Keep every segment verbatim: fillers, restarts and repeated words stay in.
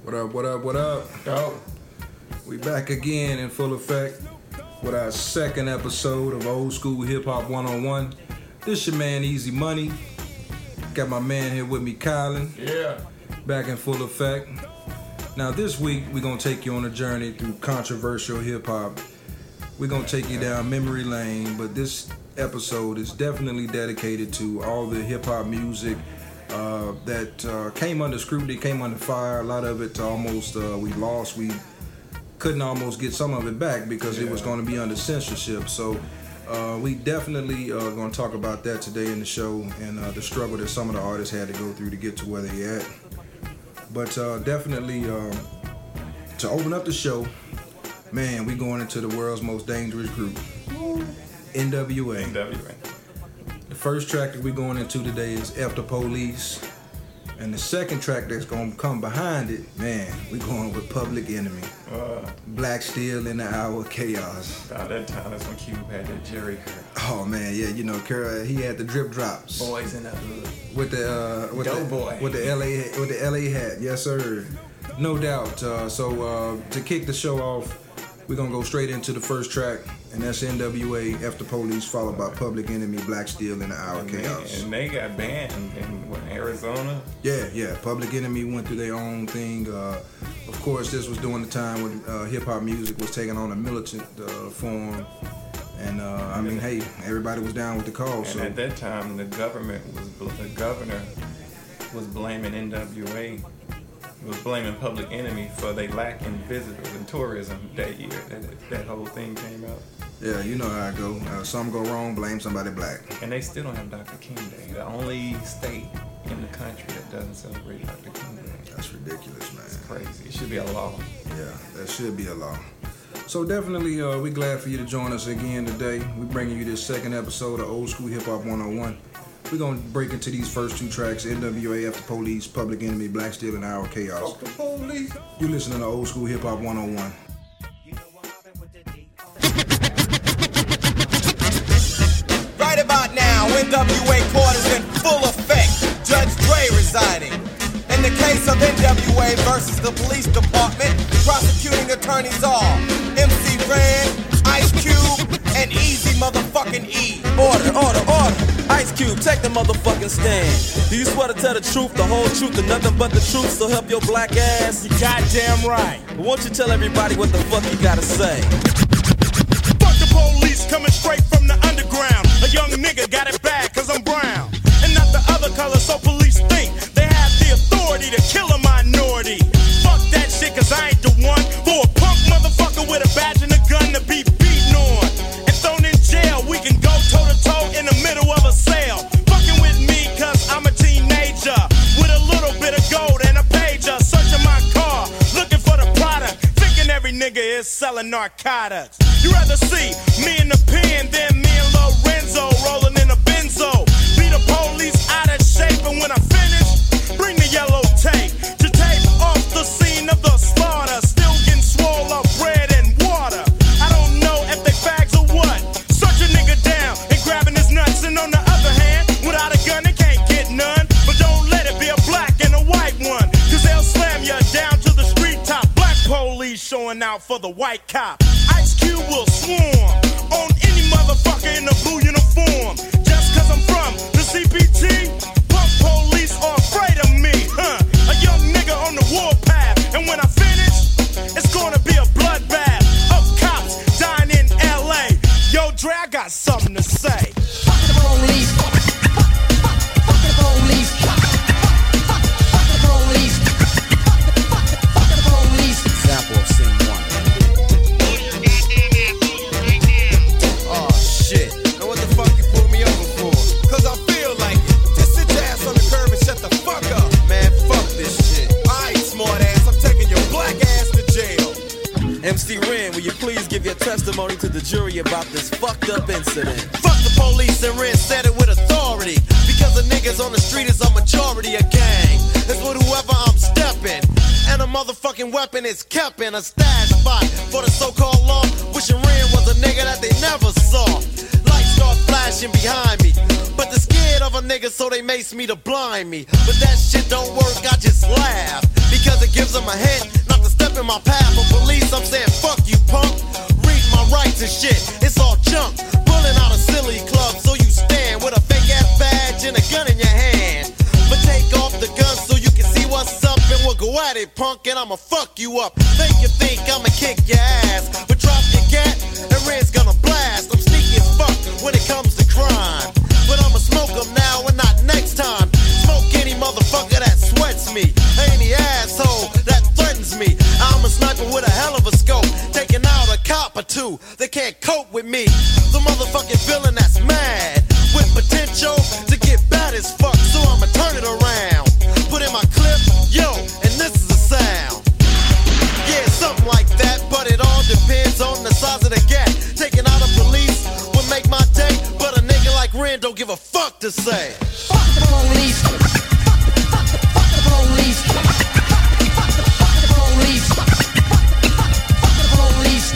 What up, what up, what up? Yo. We back again in full effect with our second episode of Old School Hip Hop one oh one. This your man Easy Money. Got my man here with me, Kylan. Yeah. Back in full effect. Now this week we're gonna take you on a journey through controversial hip hop. We're gonna take you down memory lane, but this episode is definitely dedicated to all the hip hop music uh, that uh, came under scrutiny, came under fire. A lot of it almost uh, we lost. We couldn't almost get some of it back because yeah. it was going to be under censorship. So uh, we definitely uh, going to talk about that today in the show and uh, the struggle that some of the artists had to go through to get to where they at. But uh, definitely um, to open up the show, man, we going into the world's most dangerous group, N W A. N W A. The first track that we're going into today is F the Police. And the second track that's going to come behind it, man, we're going with Public Enemy. Uh, Black Steel in the Hour of Chaos. About that time, that's when Cube had that Jerry curl. Oh, man, yeah, you know, Kerr, he had the drip drops. Boys in the hood. With the, uh, with Dope the, boy. With the L A, with the L A hat, yes, sir. No doubt. Uh, so uh, to kick the show off, we're going to go straight into the first track, and that's N W A, F the Police, followed by Public Enemy, Black Steel in the Hour of Chaos. And they got banned in what, Arizona? Yeah, yeah. Public Enemy went through their own thing. Uh, of course, this was during the time when uh, hip-hop music was taking on a militant uh, form. And, uh, I mean, hey, everybody was down with the cause. And so. at that time, the government was, the governor was blaming N W A, was blaming Public Enemy for they lack in visitors and tourism that year. That, that whole thing came out. Yeah, you know how it go. Uh, some go wrong, blame somebody black. And they still don't have Doctor King Day. The only state in the country that doesn't celebrate Doctor King Day. That's ridiculous, man. It's crazy. It should be a law. Yeah, that should be a law. So definitely, uh, we're glad for you to join us again today. We're bringing you this second episode of Old School Hip Hop one oh one. We're going to break into these first two tracks, N W A, F the Police, Public Enemy, Black Steel in the Hour of Chaos. Fuck the police. You're listening to Old School Hip Hop one oh one. Right about now, N W A court is in full effect. Judge Dre residing. In the case of N W A versus the police department, prosecuting attorneys are M C Ren, Ice Cube, and Easy motherfucking E. Order, order, order. Ice Cube, take the motherfucking stand. Do you swear to tell the truth, the whole truth, and nothing but the truth, so help your black ass? You goddamn right. Won't you tell everybody what the fuck you gotta say? Fuck the police coming straight from the underground. A young nigga got it bad cause I'm brown. And not the other color, so police think they have the authority to kill a minority. Fuck that shit cause I ain't the one for a punk motherfucker with a badge and a gun to be beaten on and thrown in jail. We can go toe to toe in the middle of a sale. Fucking with me cause I'm a teenager with a little bit of gold and a pager. Searching my car, looking for the product, thinking every nigga is selling narcotics. You rather see me in the pen than me and Lorenzo rolling in a benzo. Be the police out of shape, and when I finish, bring the yellow tape to tape off the scene of the slaughter. Still getting swole up bread and water. I don't know if they fags or what. Search a nigga down and grabbing his nuts, and on the other hand, without a gun they can't get none. But don't let it be a black and a white one, cause they'll slam you down to the street top. Black police showing out for the white cop. Ice Cube will swarm on any motherfucker in a blue uniform. Just cause I'm from the C P T, punk police are afraid of me, huh? A young nigga on the warpath, and when I finish, it's gonna be a bloodbath of cops dying in L A. Yo, Dre, I got something to say. Fuck the police. Fuck the police. Fuck the police. Fuck the police. Example of scene one. Oh shit. Now what the fuck you pulled me over for? Cause I feel like it. Just sit your ass on the curb and shut the fuck up. Man, fuck this shit. Alright, smart ass, I'm taking your black ass to jail. M C Ren, will you please give your testimony to the jury about this fucked up incident? Fuck the police, and Ren said it with authority. Because the niggas on the street is a majority of gang. It's with whoever I'm stepping. And a motherfucking weapon is kept in a stash spot for the so-called law. Wishing Ren was a nigga that they never saw. Lights start flashing behind me, but they're scared of a nigga, so they mace me to blind me. But that shit don't work, I just laugh. because it gives them a hint not to step in my path. For police, I'm saying fuck you, punk. Read my rights and shit, it's all junk. Pulling out a silly club, so you stand with a fake ass badge and a gun in your hand. But take off the gun so you can see what's up, and we'll go at it, punk, and I'ma fuck you up. Think you think I'ma kick your ass, but drop your gat, and Red's gonna blast. I'm sneaky as fuck when it comes to crime, but I'ma smoke them now and not next time. Smoke any motherfucker that sweats me, any asshole that threatens me. I'm a sniper with a hell of a scope, taking out a cop or two. They can't cope with me. The motherfucking villain that's mad with potential to get bad as fuck. So I'ma turn it around, put in my clip, yo, and this is the sound. Yeah, something like that, but it all depends on the size of the gap. Taking out a police would make my day, but a nigga like Ren don't give a fuck to say. Fuck the police. Fuck, fuck, fuck the police. Fuck, fuck, fuck the police. Fuck, fuck the police.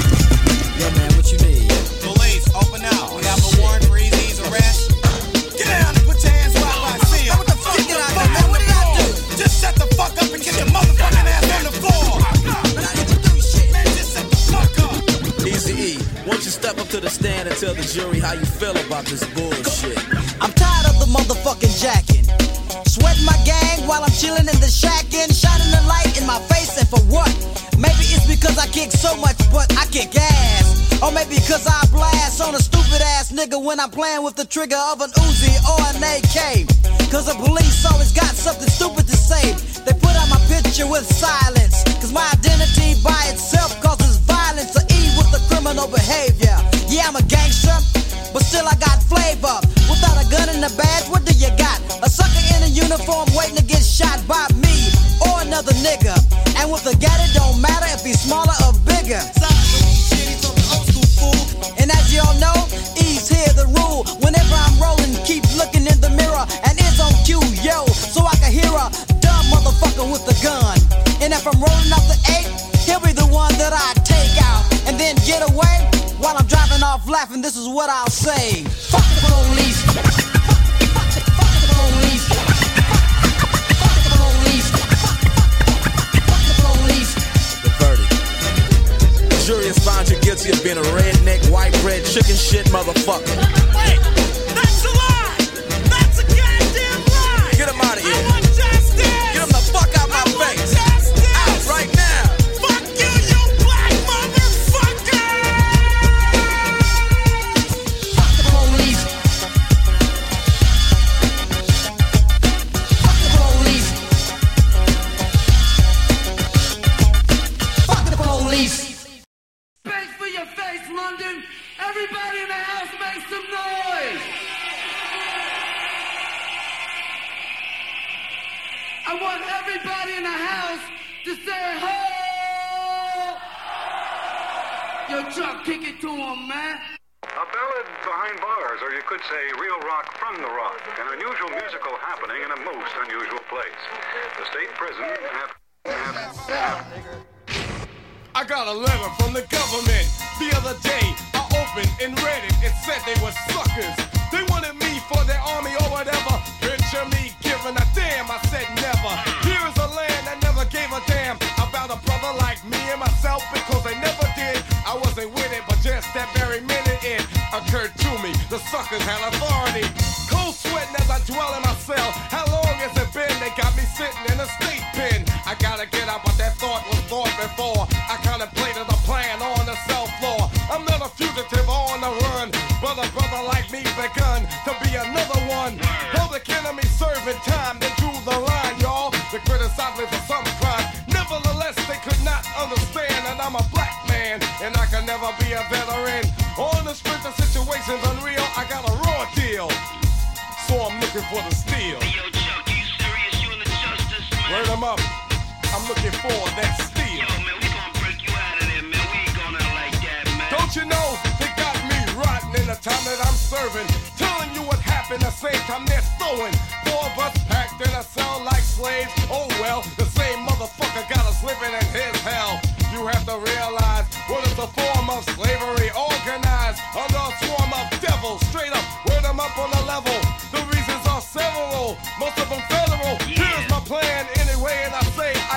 Yo, man, what you need? Police, open up. We have a warrant for Easy's arrest. Get down and put your hands where I see them. What the fuck? Get out there, man. What did I do? Just shut the fuck up and get your motherfucking ass on the floor. But I didn't do shit. Man, just shut the fuck up. Easy E, won't you step up to the stand and tell the jury how you feel about this bullshit? I'm tired of the motherfucking jacking. Sweating my gang while I'm chilling in the shack and shining the light in my face, and for what? Maybe it's because I kick so much, but I kick ass. Or maybe because I blast on a stupid ass nigga when I'm playing with the trigger of an Uzi or an A K. Cause the police always got something stupid to say. They put out my picture with silence, cause my identity by itself causes violence. Or E with the criminal behavior. Yeah, I'm a gangster, but still I got flavor. Without a gun and a badge, what do you got? A sucker in a uniform waiting to get shot by me or another nigga. And with a gat, it don't matter if he's smaller or bigger. And as y'all know, E's here the rule. Whenever I'm rolling, keep looking in the mirror and it's on cue, yo, so I can hear a dumb motherfucker with a gun. And if I'm rolling up the eight, he'll be the one that I take out and then get away. While I'm driving off laughing, this is what I'll say. Fuck the police. Fuck, fuck, fuck the police. Fuck, fuck the police. Fuck the police. The verdict. The jury has found you guilty of being a redneck, white bread, chicken shit motherfucker. Wait, that's a lie. That's a goddamn lie. Get him out of here. I want justice. Get him the fuck out my I want face. justice. Out right now. Fuck you, you black motherfucker. Fuck the police. Fuck the police. Fuck the police. Space for your face, London. Everybody in the house make some noise. I want everybody in the house to say ho. Yo, Chuck, kick it to him, man. A ballad behind bars, or you could say real rock from the rock. An unusual musical happening in a most unusual place. The state prison have... have... have... I got a letter from the government the other day. I opened and read it. It said they were suckers. They wanted me for their army or whatever. Picture me giving a damn. I said never. Here is a land that never gave a damn about a brother like me and myself, because they never did. I wasn't with it, but just that very minute it occurred to me. The suckers had authority. Cold sweating as I dwell in my cell. How long has it been? They got me sitting in a state pen. I gotta get out, but that thought was thought before. I contemplated a plan on the cell floor. I'm not a fugitive on the run, but a brother like me begun to be another one. Public enemy serving time, they drew the line, y'all. They criticized me for some crime. Nevertheless, they could not understand that I'm a black man, and I can never be a veteran. On the strength of situations unreal, I got a raw deal, so I'm looking for the steel. Hey, yo, Chuck, you serious? You in the justice, man? Word 'em up. I'm looking for that steel. Yo, man, we gonna break you out of there, man. We ain't going out like that, man. Don't you know they got me rotten in the time that I'm serving, telling you what happened the same time they're throwing. Four of us packed in a cell like slaves. Oh well, the same motherfucker got us living in his hell. You have to realize what is a form of slavery organized under a swarm of devils. Straight up, word 'em up on the level. The reasons are several, most of them federal. Yeah. Here's my plan anyway, and I say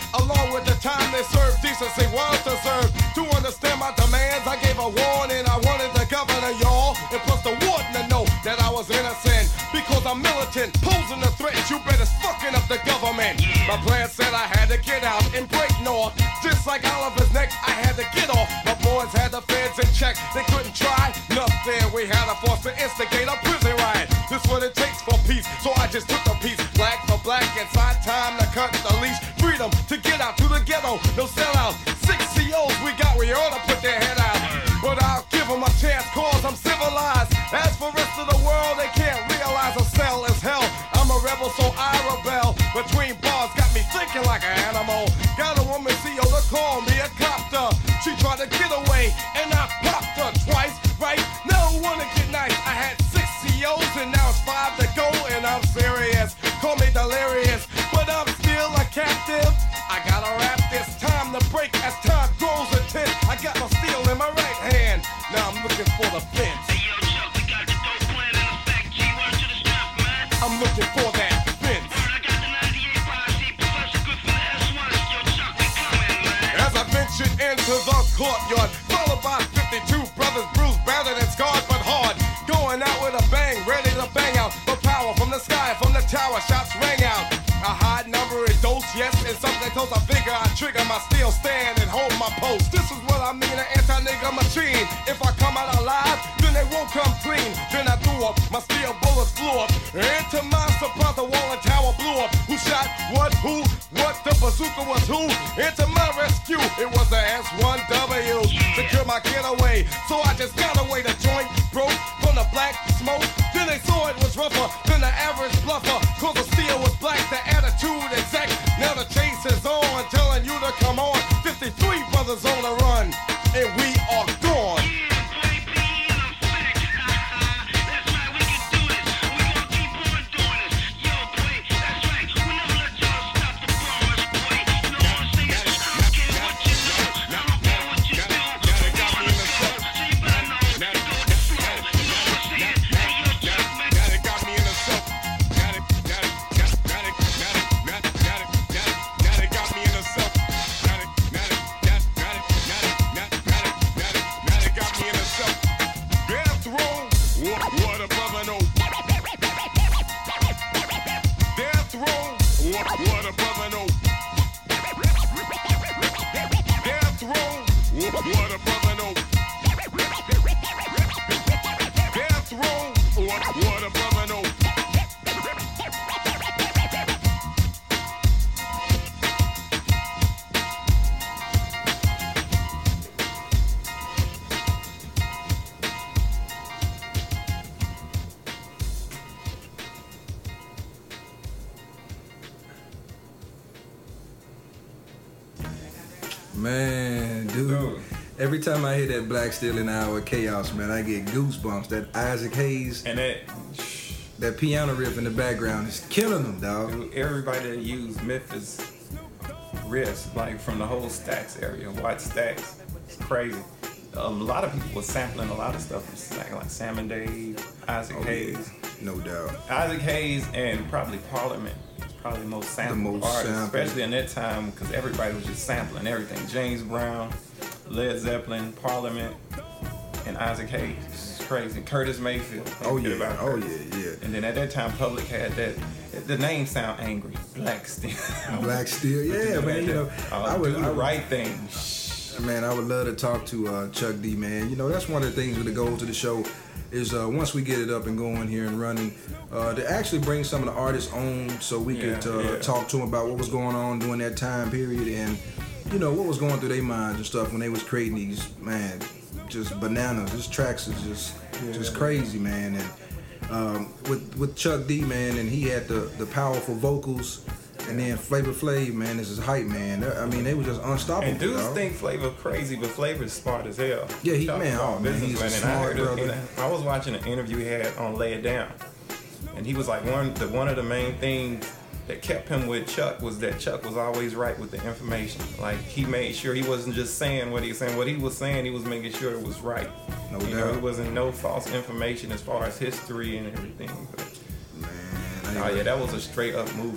Along with the time they served, decency was deserved. To understand my demands, I gave a warning. I wanted the governor, y'all, and plus the warden to know that I was innocent. Because I'm militant, posing a threat, you better fucking up the government. My plan said I had to get out and break north. Just like Oliver's neck, I had to get off. My boys had the feds in check, they couldn't try nothing. We had a force to instigate a prison riot. This what it takes for peace, so I just took the piece. Black for black, it's our time to cut the leash. Freedom to get out to the ghetto, no sellout. Six C Os we got, we ought to put their head out. But I'll give them a chance, cause I'm civilized. As for rest of the world, they can't realize a cell is hell. I'm a rebel, so I rebel. Between bars, got me thinking like an animal. Got a woman C O to call me a copter. She tried to get away, and I popped her twice, right? Now I wanna get nice. I had six C Os, and now it's five to go, and I'm serious. Call me delirious, but I'm still a captive. I gotta rap this time to break as time grows intense. I got my steel in my right hand. Now I'm looking for the fence. Hey, yo, Chuck, we got the dope plan in effect. G, word to the strap, man. I'm looking for that fence. Word, I got the ninety-eight posse, Professor Good for the S one. Yo, Chuck, we coming, man. As I ventured into the courtyard, followed by fifty-two brothers, bruised, battered, and scarred, but hard. Going out with a bang, ready to bang out. The power from the sky, from the tower, shots rang out. A high number is dose, yes, and something close. I figure I trigger my steel stand and hold my post. This is what I mean, an anti-nigga machine. If I come out alive, then they won't come clean. Then I threw up, my steel bullets flew up. Into my surprise, the wall and tower blew up. Who shot what, who, what, the bazooka was who? Into my rescue, it was the S one W. Secure my getaway, so I just got away. The joint broke from the black smoke. Then they saw it was rougher than the average bluffer. Cause the steel was black, the attitude exact. Now the chase is on, telling you to come on. fifty-three brothers on the run, and we are gone. Man, dude. Every time I hear that Black Steel in the Hour of Chaos, man, I get goosebumps. That Isaac Hayes and that that piano riff in the background is killing them, dog. Dude, everybody that used Memphis riffs, like from the whole Stax area, White Stax, it's crazy. A lot of people were sampling a lot of stuff from like, like Sam and Dave, Isaac oh, Hayes. Yeah. No doubt. Isaac Hayes and probably Parliament. Probably the most sampled the most artist, sampled. Especially in that time, because everybody was just sampling everything. James Brown, Led Zeppelin, Parliament, and Isaac Hayes. It's crazy. Curtis Mayfield. Oh yeah. About oh yeah, yeah. And then at that time, Public had that. The name sound angry. Black Steel. Black Steel. Yeah, man. You know, uh, I would do the I would, right thing. Man, I would love to talk to uh, Chuck D. Man, you know that's one of the things with the goals of the show. Is uh, once we get it up and going here and running, uh, to actually bring some of the artists on so we yeah, could uh, yeah. talk to them about what was going on during that time period and, you know, what was going through their minds and stuff when they was creating these, man, just bananas. This tracks is just yeah. just crazy, man. And um, with with Chuck D, man, and he had the, the powerful vocals. And then Flavor Flav, man, this is hype, man. I mean, they were just unstoppable. And dudes dog. think Flavor crazy, but Flavor's smart as hell. Yeah, he man, oh, man, he's a smart I, brother. I was watching an interview he had on Lay It Down, and he was like one the one of the main things that kept him with Chuck was that Chuck was always right with the information. Like he made sure he wasn't just saying what he was saying. What he was saying, he was making sure it was right. No you doubt. know, it wasn't no false information as far as history and everything. But, man, oh yeah, that was a straight up movement.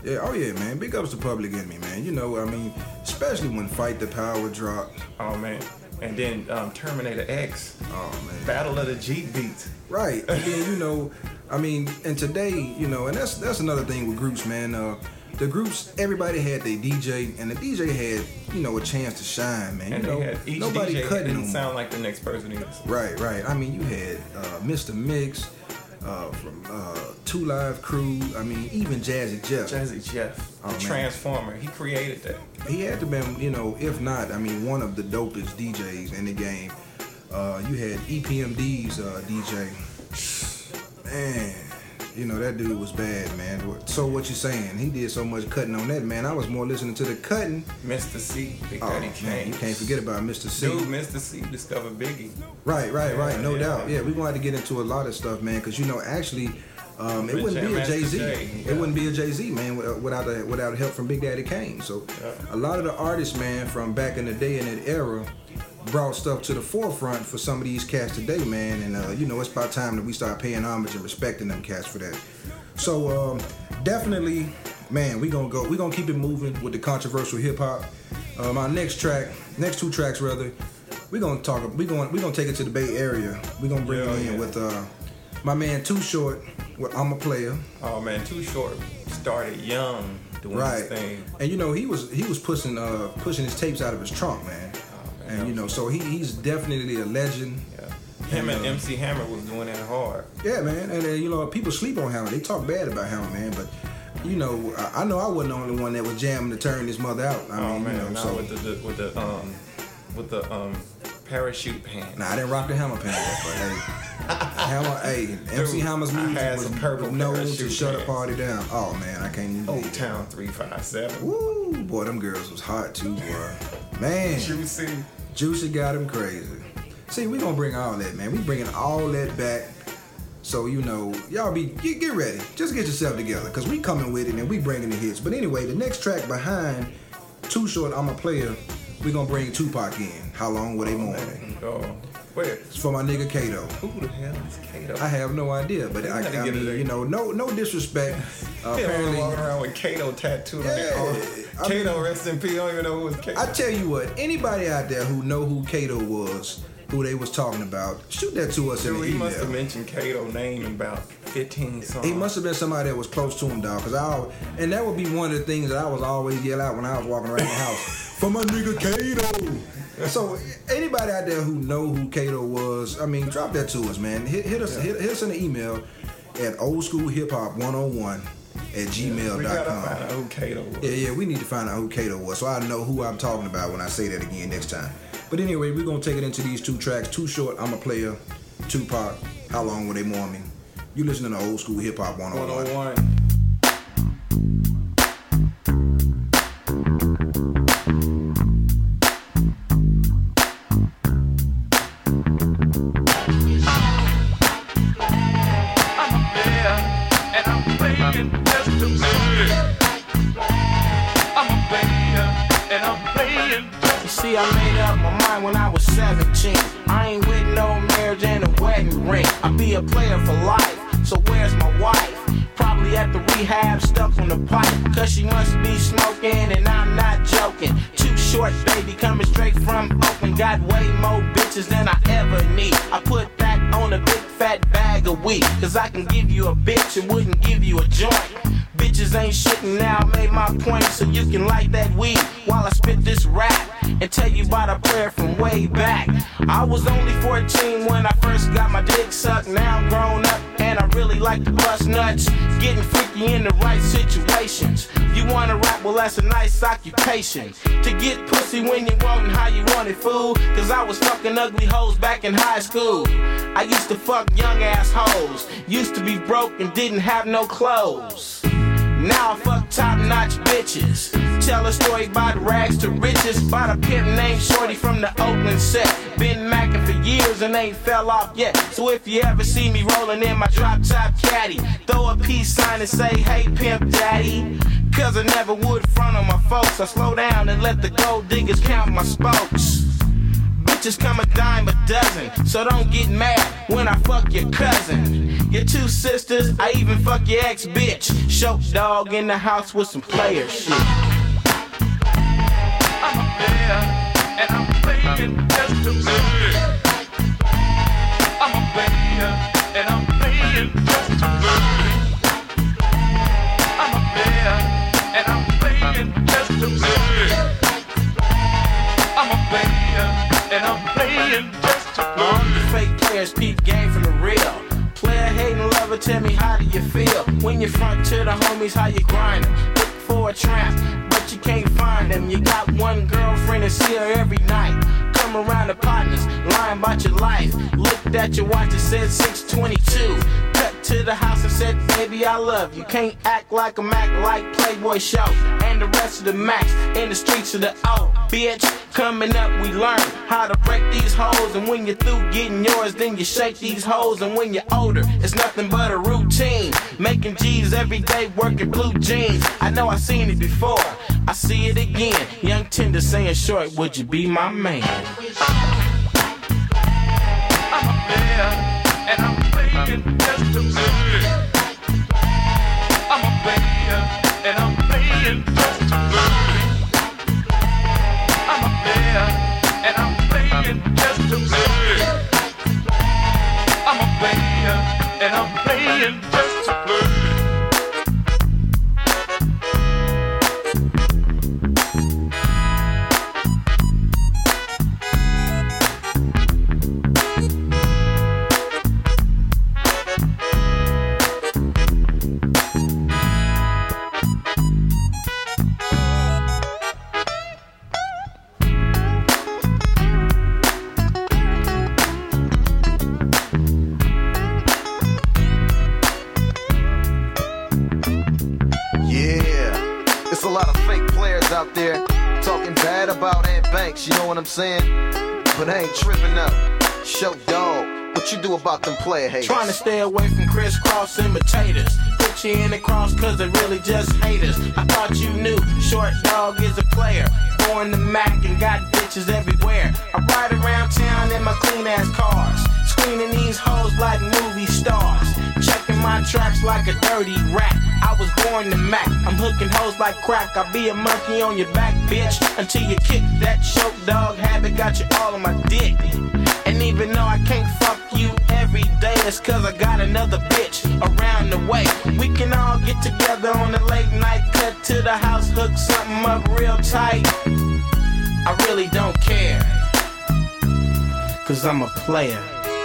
Yeah, oh yeah, man. Big ups to Public Enemy, man. You know, I mean, especially when Fight the Power dropped. Oh man. And then um, Terminator X. Oh man. Battle of the Jeep Beats. Right. And then, you know, I mean, and today, you know, and that's that's another thing with groups, man. Uh, the groups, everybody had their D J, and the D J had, you know, a chance to shine, man. And you they know, had, each nobody D J cutting didn't them. sound like the next person either. Right, right. I mean, you had uh, Mister Mix uh, from uh, Two Live Crew. I mean, even Jazzy Jeff. Jazzy Jeff, Oh, the man. Transformer. He created that. He had to been, you know, if not, I mean, one of the dopest D Js in the game. Uh, you had E P M D's uh, D J. Man, you know, that dude was bad, man. So what you saying? He did so much cutting on that, man. I was more listening to the cutting. Mister C, Big Oh, Daddy man, Kane. you can't forget about Mister C. Dude, Mister C discovered Biggie. Right, right, right. No Yeah, doubt. yeah. Yeah, we wanted to get into a lot of stuff, man, because, you know, actually, um, it With wouldn't be Jam a Master Jay-Z. Jay, It yeah. wouldn't be a Jay-Z, man, wi- without the, without help from Big Daddy Kane. So Yeah. a lot of the artists, man, from back in the day in that era brought stuff to the forefront for some of these cats today, man. And, uh, you know, it's about time that we start paying homage and respecting them cats for that. So um, definitely, man, we gonna go. We gonna keep it moving with the controversial hip hop. Um, our next track, next two tracks rather, we gonna talk. We gonna we gonna take it to the Bay Area. We gonna bring Yeah, it in yeah. with uh, my man Too Short. With I'm a Player. Oh man, Too Short started young doing Right. his thing. And you know he was he was pushing uh pushing his tapes out of his trunk, man. Oh, man, And you know, so he he's definitely a legend. Yeah. Him and uh, M C Hammer was doing that hard. Yeah, man, and uh, you know people sleep on Hammer. They talk bad about Hammer, man, but you know I, I know I wasn't the only one that was jamming to turn his mother out. I oh mean, man, you know, now so with the, the with the um with the um parachute pants. nah, I didn't rock the Hammer pants, but hey, Hammer, hey, M C Dude, Hammer's I music had was some purple known to parachute shut a pants. party down. Oh man, I can't even. Old believe it. Town three five seven. Woo, boy, them girls was hot too, boy. Man, Juicy. Juicy got him crazy. See, we gonna bring all that, man. We bringing all that back. So, you know, y'all be, get, get ready. Just get yourself together, because we coming with it and we bringing the hits. But anyway, the next track behind Too Short, I'm a Player, we gonna bring Tupac in. How long were they mourning? Oh, where? It's for my nigga Kato. Who the hell is Kato? I have no idea, but I, gotta I get mean, it. you know, no no disrespect. Uh, They apparently, walking around with Kato tattooed on their Yeah, arm. I Kato, mean- rest in peace. I don't even know who was Kato. I tell you what, anybody out there who know who Kato was, who they was talking about, shoot that to us in Dude, the he email. must have mentioned Kato name in about fifteen songs. He must have been somebody that was close to him, dog. Cause I, al- and that would be one of the things that I was always yell out when I was walking around the house. For my nigga Kato. So anybody out there who know who Kato was, I mean, drop that to us, man. Hit, hit us, hit, hit us in the email at oldschoolhiphop one oh one at gmail We dot gotta com. find out who Kato was. Yeah, yeah, we need to find out who Kato was, so I know who I'm talking about when I say that again next time. But anyway, we're gonna take it into these two tracks. Too Short, I'm a Player. Tupac, How Long Will They Mourn Me? You listening to Old School Hip Hop one oh one. one oh one. See, I made up my mind when I was seventeen. I ain't with no marriage and a wedding ring. I be a player for life, so where's my wife? Probably at the rehab, stuck on the pipe. Cause she must be smoking, and I'm not joking. Too Short, baby, coming straight from Oakland. Got way more bitches than I ever need. I put that on a big fat bag of weed. Cause I can give you a bitch and wouldn't give you a joint. Bitches ain't shit, and now I made my point, so you can light that weed while I spit this rap and tell you about a prayer from way back. I was only fourteen when I first got my dick sucked. Now I'm grown up and I really like to bust nuts, getting freaky in the right situations. You wanna rap? Well, that's a nice occupation. To get pussy when you want and how you want it, fool. Cause I was fucking ugly hoes back in high school. I used to fuck young ass hoes. Used to be broke and didn't have no clothes. Now I fuck top-notch bitches. Tell a story about rags to riches. About a pimp named Shorty from the Oakland set. Been macking for years and ain't fell off yet. So if you ever see me rolling in my drop-top caddy, throw a peace sign and say, hey pimp daddy. Cause I never would front on my folks. I slow down and let the gold diggers count my spokes. Bitches come a dime a dozen, so don't get mad when I fuck your cousin. Your two sisters, I even fuck your ex-bitch. Show dog in the house with some player shit. I'm a player, and I'm playing just to win. I'm a player, and I'm playing just to win. I'm a player, and I'm playing just to win. I'm a player, and I'm playing just to win. All the fake players peep game from the real. Player hating lover, tell me how do you feel when you front to the homies, how you grind them? Look for a trap, but you can't find them. You got one girlfriend and see her every night. Come around the partners, lying about your life. Looked at your watch and said six twenty-two. Cut to the house and said, baby, I love you. Can't act like a Mac like Playboy Show. And the rest of the Macs in the streets of the O. Bitch, coming up we learn how to break these hoes. And when you're through getting yours, then you shake these hoes. And when you're older, it's nothing but a routine. Making G's every day, working blue jeans. I know I seen it before, I see it again. Young Tender saying short, would you be my man? I'm a player, and I'm playing just to win. I'm a player, and I'm playing just to win. I'm a player, and I'm playing just to win. I'm a player, and I'm playing just to win. You know what I'm saying? But I ain't tripping up. Show dog, what you do about them player haters? Trying to stay away from crisscross imitators. Put you in the cross cause they really just haters. I thought you knew Short Dog is a player. Born the Mac and got bitches everywhere. I ride around town in my clean ass cars. Screening these hoes like movie stars. Checking my tracks like a dirty rat. I was born the Mac, I'm hooking hoes like crack. I'll be a monkey on your back, bitch, until you kick that choke dog habit. Got you all on my dick. And even though I can't fuck you every day, it's cause I got another bitch around the way. We can all get together on a late night, cut to the house, hook something up real tight. I really don't care, cause I'm a player.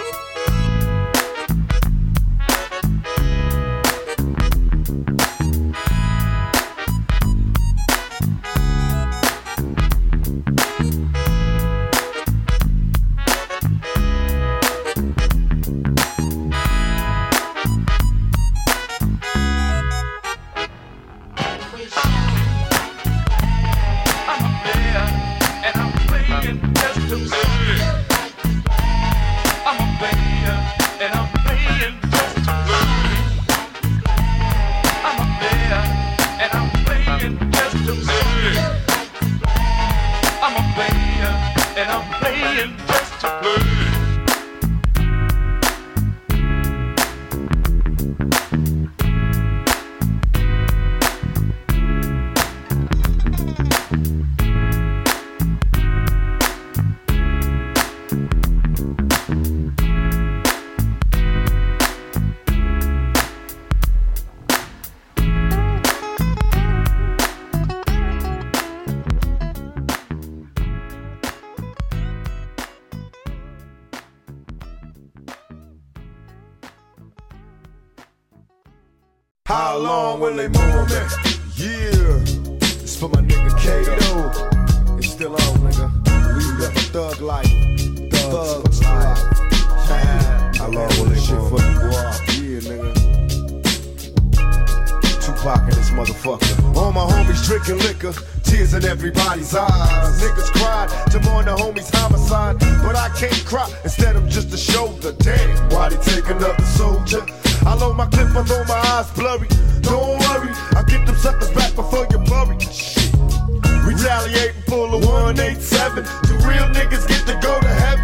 How long will they move me? Yeah, it's for my nigga Kato. It's still on, nigga. Leave up a thug life. Thug life. How long will they shit for you, boy? Yeah, nigga. Tupac and this motherfucker. All my homies drinking liquor, tears in everybody's eyes. Niggas cried to mourn the homies' homicide, but I can't cry. Instead, I'm just a shoulder. Damn, why they take another soldier? I load my clip, although my eyes blurry. Don't worry, I'll get them suckers back before you bury. Shit. Retaliate and pull a one eight seven. Two real niggas get to go to heaven.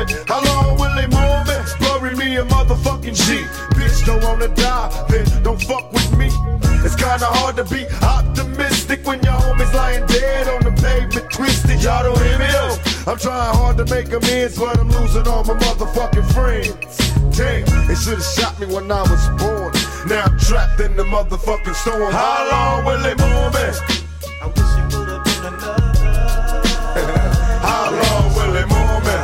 kinda hard to be optimistic when your homies lying dead on the pavement, twisted. Y'all don't hear me though. I'm trying hard to make amends, but I'm losing all my motherfucking friends. Damn, they should've shot me when I was born. Now I'm trapped in the motherfucking storm. How long will they move me? I wish it would've been another. How long will they move me?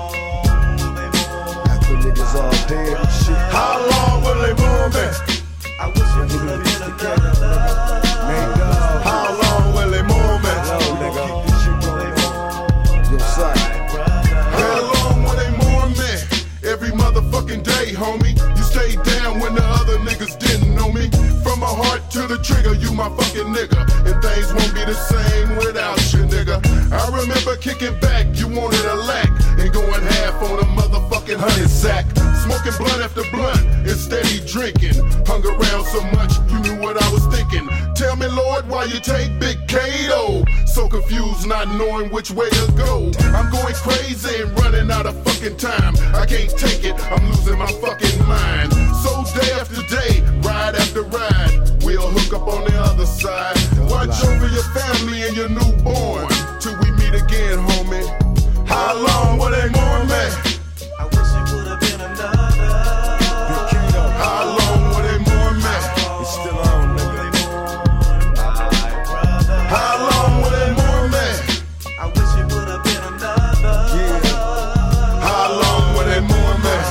After niggas all dead and shit. How long will they move me? I wish it would've been another. How long will they move me? Hello, nigga. Keep this shit going on. Yo, side. How long will they mourn me? Every motherfucking day, homie. You stayed down when the other niggas didn't know me. From my heart to the trigger, you my fucking nigga. And things won't be the same without you, nigga. I remember kicking back, you wanted a lack. And going half on a motherfucking honey sack. Smoking blunt after blunt and steady drinking. Hung around so much, you knew what I was thinking. Tell me, Lord, why you take Big Kato? So confused, not knowing which way to go. I'm going crazy and running out of fucking time. I can't take it, I'm losing my fucking mind. So day after day, ride after ride, we'll hook up on the other side. Watch over your family and your newborn till we meet again, homie. How long will they mourn me? I wish it would've been another. How long will they mourn me? It's still on, nigga. How long will they mourn me? I wish it would've been another. Yeah. How long will they mourn me?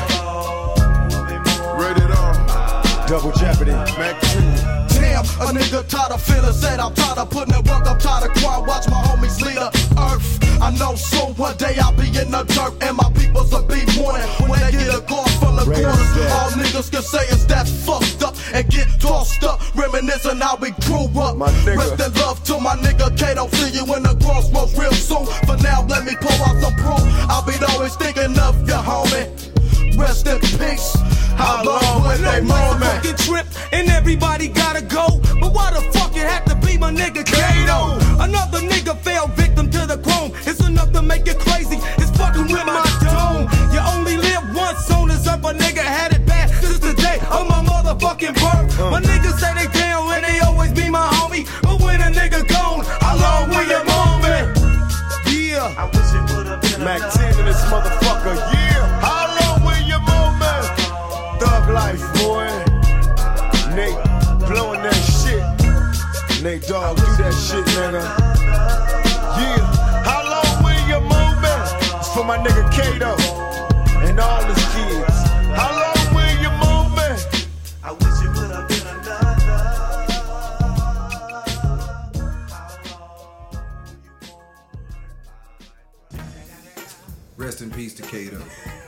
Rated R. Double Jeopardy. Mac two. Damn, a nigga tired of feeling sad. I'm tired of putting in work. I'm tired of crying. Watch my homies lead the earth. I know soon one day I'll be in the dirt and my peoples will be mourning when they get a car full of quarters. All niggas can say is that fucked up and get tossed up, reminiscing how we grew up. Rest in love to my nigga Kato. See you in the crossroads real soon. For now, let me pull out some proof. I'll be always thinking of you, homie. Rest in peace. How long will they mourn me? Fucking trip and everybody gotta go. But why the fuck it had to be my nigga Kato? Another nigga fell victim to the chrome. It's enough to make it crazy. It's fucking with my dome. You only live once, soon as up a nigga had it bad. Since the day of my motherfucking birth. My niggas say they down and they always be my homie. But when a nigga gone, how long will you mourn me? Yeah. I wish it would've been Mac ten in this motherfucker, yeah. How long will you mourn me? Thug life, boy. Nate blowing that shit. Nate Dogg, do that shit, nigga. Yeah. How long will you mourn me? It's for my nigga Kato and all his kids. How long will you mourn me? I wish it would've been another. Rest in peace to Kato.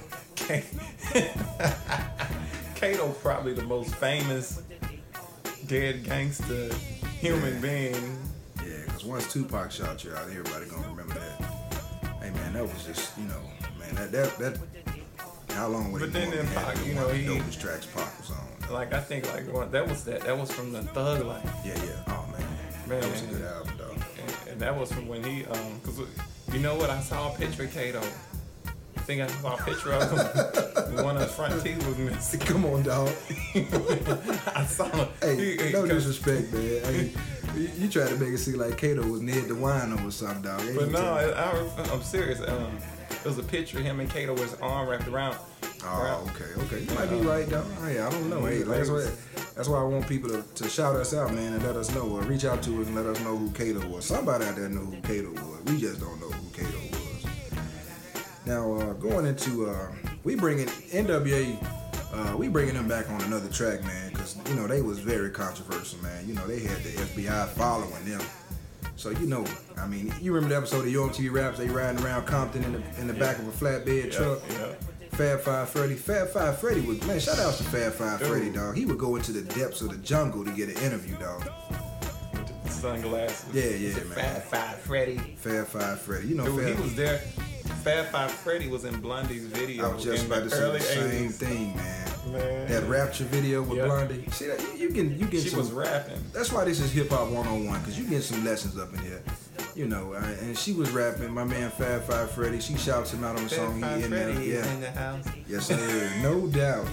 Kato probably the most famous dead gangster human being. Yeah, because once Tupac shot you out, everybody gonna remember that. Hey man, that was just, you know, man, that that that. How long would But it then go? in Pac, you know, he dopest tracks Pac was on. Like I think like one- that was that that was from the Thug Life. Yeah, yeah. Oh man, Man, that was a good album, though. And, and that was from when he um, cause you know what? I saw a picture of Kato. I think I saw a picture of him. One of his front teeth was missing. Come on, dog. I saw him. Hey, He- no he- disrespect, man. I mean, you, you try to make it seem like Kato was near the wino or something, dog. Ain't But no, tell- I, I, I'm serious. Um, there was a picture of him and Kato with his arm wrapped around. Oh, okay, okay. You might be right, though. Hey, I don't know. Hey, that's why, that's why I want people to, to shout us out, man, and let us know, or reach out to us and let us know who Kato was. Somebody out there know who Kato was. We just don't know who Kato was. Now, uh, going into, uh, we bringing N W A, uh, we bringing them back on another track, man, because, you know, they was very controversial, man. You know, they had the F B I following them. So, you know, I mean, you remember the episode of Yo M T V Raps, they riding around Compton in the in the back of a flatbed Yeah, truck? yeah. Fab Five Freddy. Fab Five Freddy was, man, shout out to Fab Five Dude. Freddy, dog. He would go into the depths of the jungle to get an interview, dog. Sunglasses. Yeah, yeah, man. Fab Five Freddy. Fab Five Freddy. You know, Dude, Fab, he was there. Fab Five Freddy was in Blondie's video. I was just in about to the say early the same eighties. thing, man. Man. That Rapture video with Yep. Blondie. See that you, you can you get She some, was rapping. That's why this is hip hop one oh one, because you get some lessons up in here. You know, uh, and she was rapping. My man Fab Five Freddy. She shouts him out on the Fab song. Five He in there. Freddy is Yeah. in the house. Yes, sir. No doubt.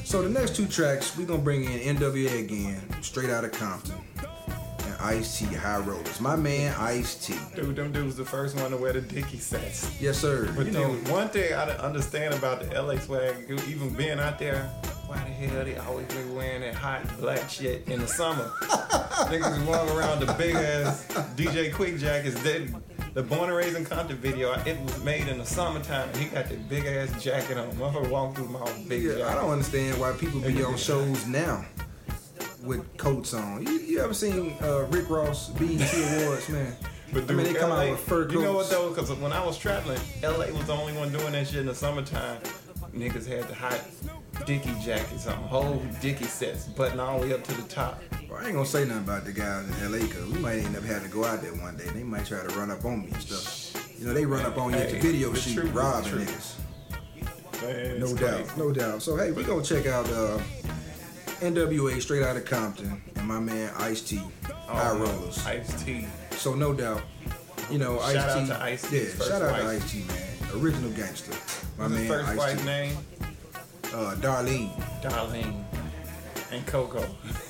So the next two tracks, we're gonna bring in N W A again, straight out of Compton. And Ice-T, High Rollers. My man Ice-T. Dude, them dudes the first one to wear the Dickie sets. Yes, sir. But you dude, know, one thing I don't understand about the L A swag, even being out there, why the hell they always be wearing that hot black shit in the summer? Niggas walking around the big ass D J Quick jackets. They, the Born and Raised in Compton video, it was made in the summertime, and he got that big ass jacket on. Motherfucker walk through my big yeah, jacket. I don't understand why people be on shows now with coats on. You, you ever seen uh, Rick Ross B E T Awards, man? But dude, I mean, they come L A, out with fur coats. You know what though? Because when I was traveling, L A was the only one doing that shit in the summertime. Niggas had the hot Dickie jackets on, whole Dickie sets, button all the way up to the top. Well, I ain't gonna say nothing about the guys in L A because we might end up having to go out there one day. They might try to run up on me and stuff. You know, they run up on you at the video the shoot, truth is the robbing truth. niggas. Man, No it's doubt, crazy. no doubt. So hey, we gonna check out uh, N W A straight out of Compton and my man Ice-T, High Oh, Rollers. Ice-T. So no doubt, you know Ice-T. Shout out to Ice-T, Yeah, first shout out to wife. Ice-T, man. Original gangster. My What's man his first Ice-T. wife's name? Uh, Darlene. Darlene. And Coco.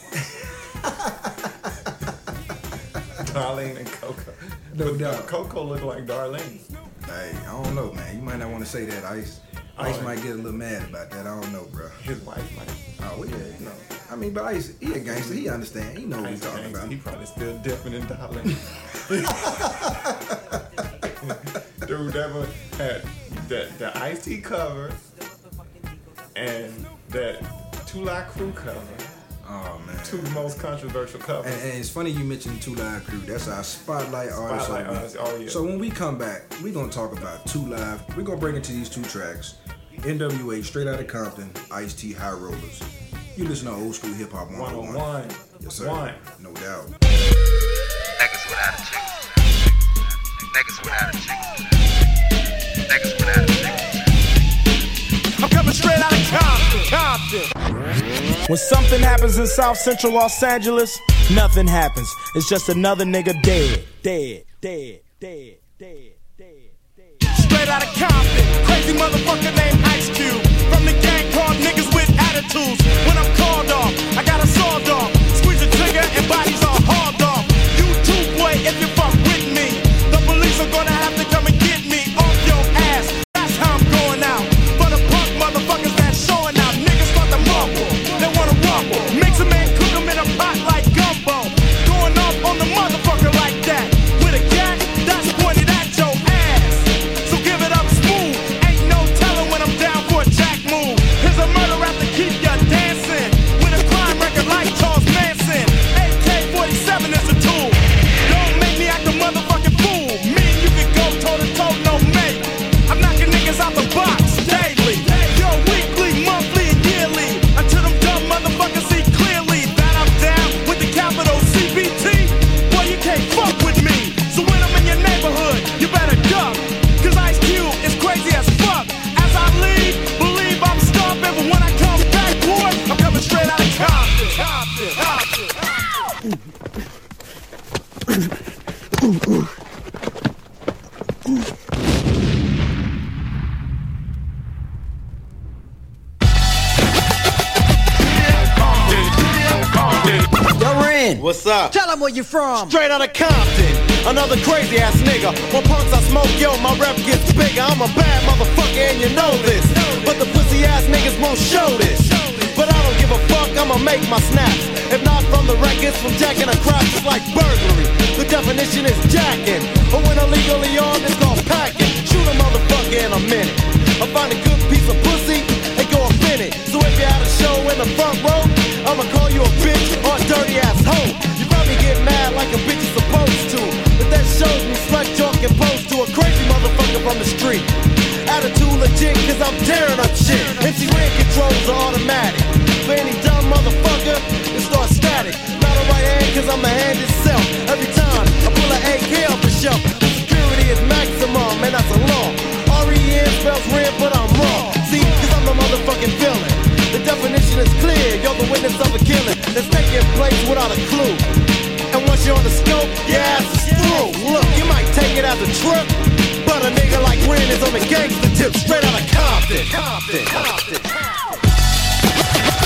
Darlene and Coco. No But doubt. Coco look like Darlene. Hey, I don't know, man. You might not want to say that. Ice, Ice Oh. might get a little mad about that. I don't know, bro. His wife might. Oh, well, yeah, you know. I mean, but Ice, he a gangster. He understand. He know what Ice he's talking gangster. about. He probably still different than Darlene. Dude, that one had the, the Ice-T cover and that Two Live Crew cover. Oh, man. Two most controversial covers. And, and it's funny you mentioned Two Live Crew. That's our spotlight, artist. Spotlight of the week. artist, oh, yeah. So when we come back, we're gonna talk about Two Live. We're gonna bring it to these two tracks. N W A, straight out of Compton, Ice-T, High Rollers. You listen to Old School Hip Hop one oh one. one oh one. Yes, sir. One. No doubt. Niggas without a chick. Niggas without a chick. Niggas without a chick. I'm coming straight out of Compton, Compton. When something happens in South Central Los Angeles, nothing happens. It's just another nigga dead, dead, dead, dead, dead, dead, dead. Straight out of Compton, crazy motherfucker named Ice Cube. From the gang called niggas with attitudes. When I'm called off, I got a sawed off. Squeeze the trigger and bodies all hauled off. You too, boy, if you fuck with me. The police are gonna have to come and get me off your ass. That's how I'm going out. For the punk motherfuckers that's showing out. Niggas start to mumble, they wanna rumble. Mix 'em and cook 'em in a pot like gumbo. Going off on the motherfucker like that. With a gat that's pointed at your ass. So give it up smooth. Ain't no telling when I'm down for a jack move. Here's a murder rap to keep ya dancing. With a crime record like Charles Manson. A K forty-seven is a tool. Don't make me act a motherfucking fool. Me and you can go toe to toe, no mate. I'm knocking niggas out the box daily. Yo, weekly, monthly, and yearly. Until them dumb motherfuckers see clearly that I'm down with the capital C B T. Boy, you can't fuck with me. So when I'm in your neighborhood, you better duck. Cause Ice Cube is crazy as fuck. As I leave, believe I'm stomping. But when I come back, boy, I'm coming straight out of Compton. Compton, Compton. Yorin, What's up? tell them where you from. Straight out of Compton, another crazy ass nigga. When punks I smoke, yo, my rep gets bigger. I'm a bad motherfucker and you know this. But the pussy ass niggas won't show this. But I don't give a fuck, I'ma make my snaps. If not from the records, from jacking across, it's like burglary. The definition is jacking. But when illegally armed, it's called packing. Shoot a motherfucker in a minute. I find a good piece of pussy and go up in it. So if you're at a show in the front row, I'ma call you a bitch or a dirty ass hoe. You probably get mad like a bitch is supposed to. But that shows me slut joke and pose to a crazy motherfucker from the street. Attitude legit, cause I'm tearing up shit. M C Red controls are automatic. For any dumb motherfucker, it starts static. Not a right hand, cause I'm the hand itself. Every time I pull an A K off the shelf, the security is maximum, and that's a law. R E N spells red, but I'm wrong. See, cause I'm the motherfucking villain. The definition is clear, you're the witness of a killing that's taking place without a clue. And once you're on the scope, your ass is through. Look, you might take it as a trip, but a nigga like Ren is on the gangster tip, straight out of Compton. Compton, Compton, Compton.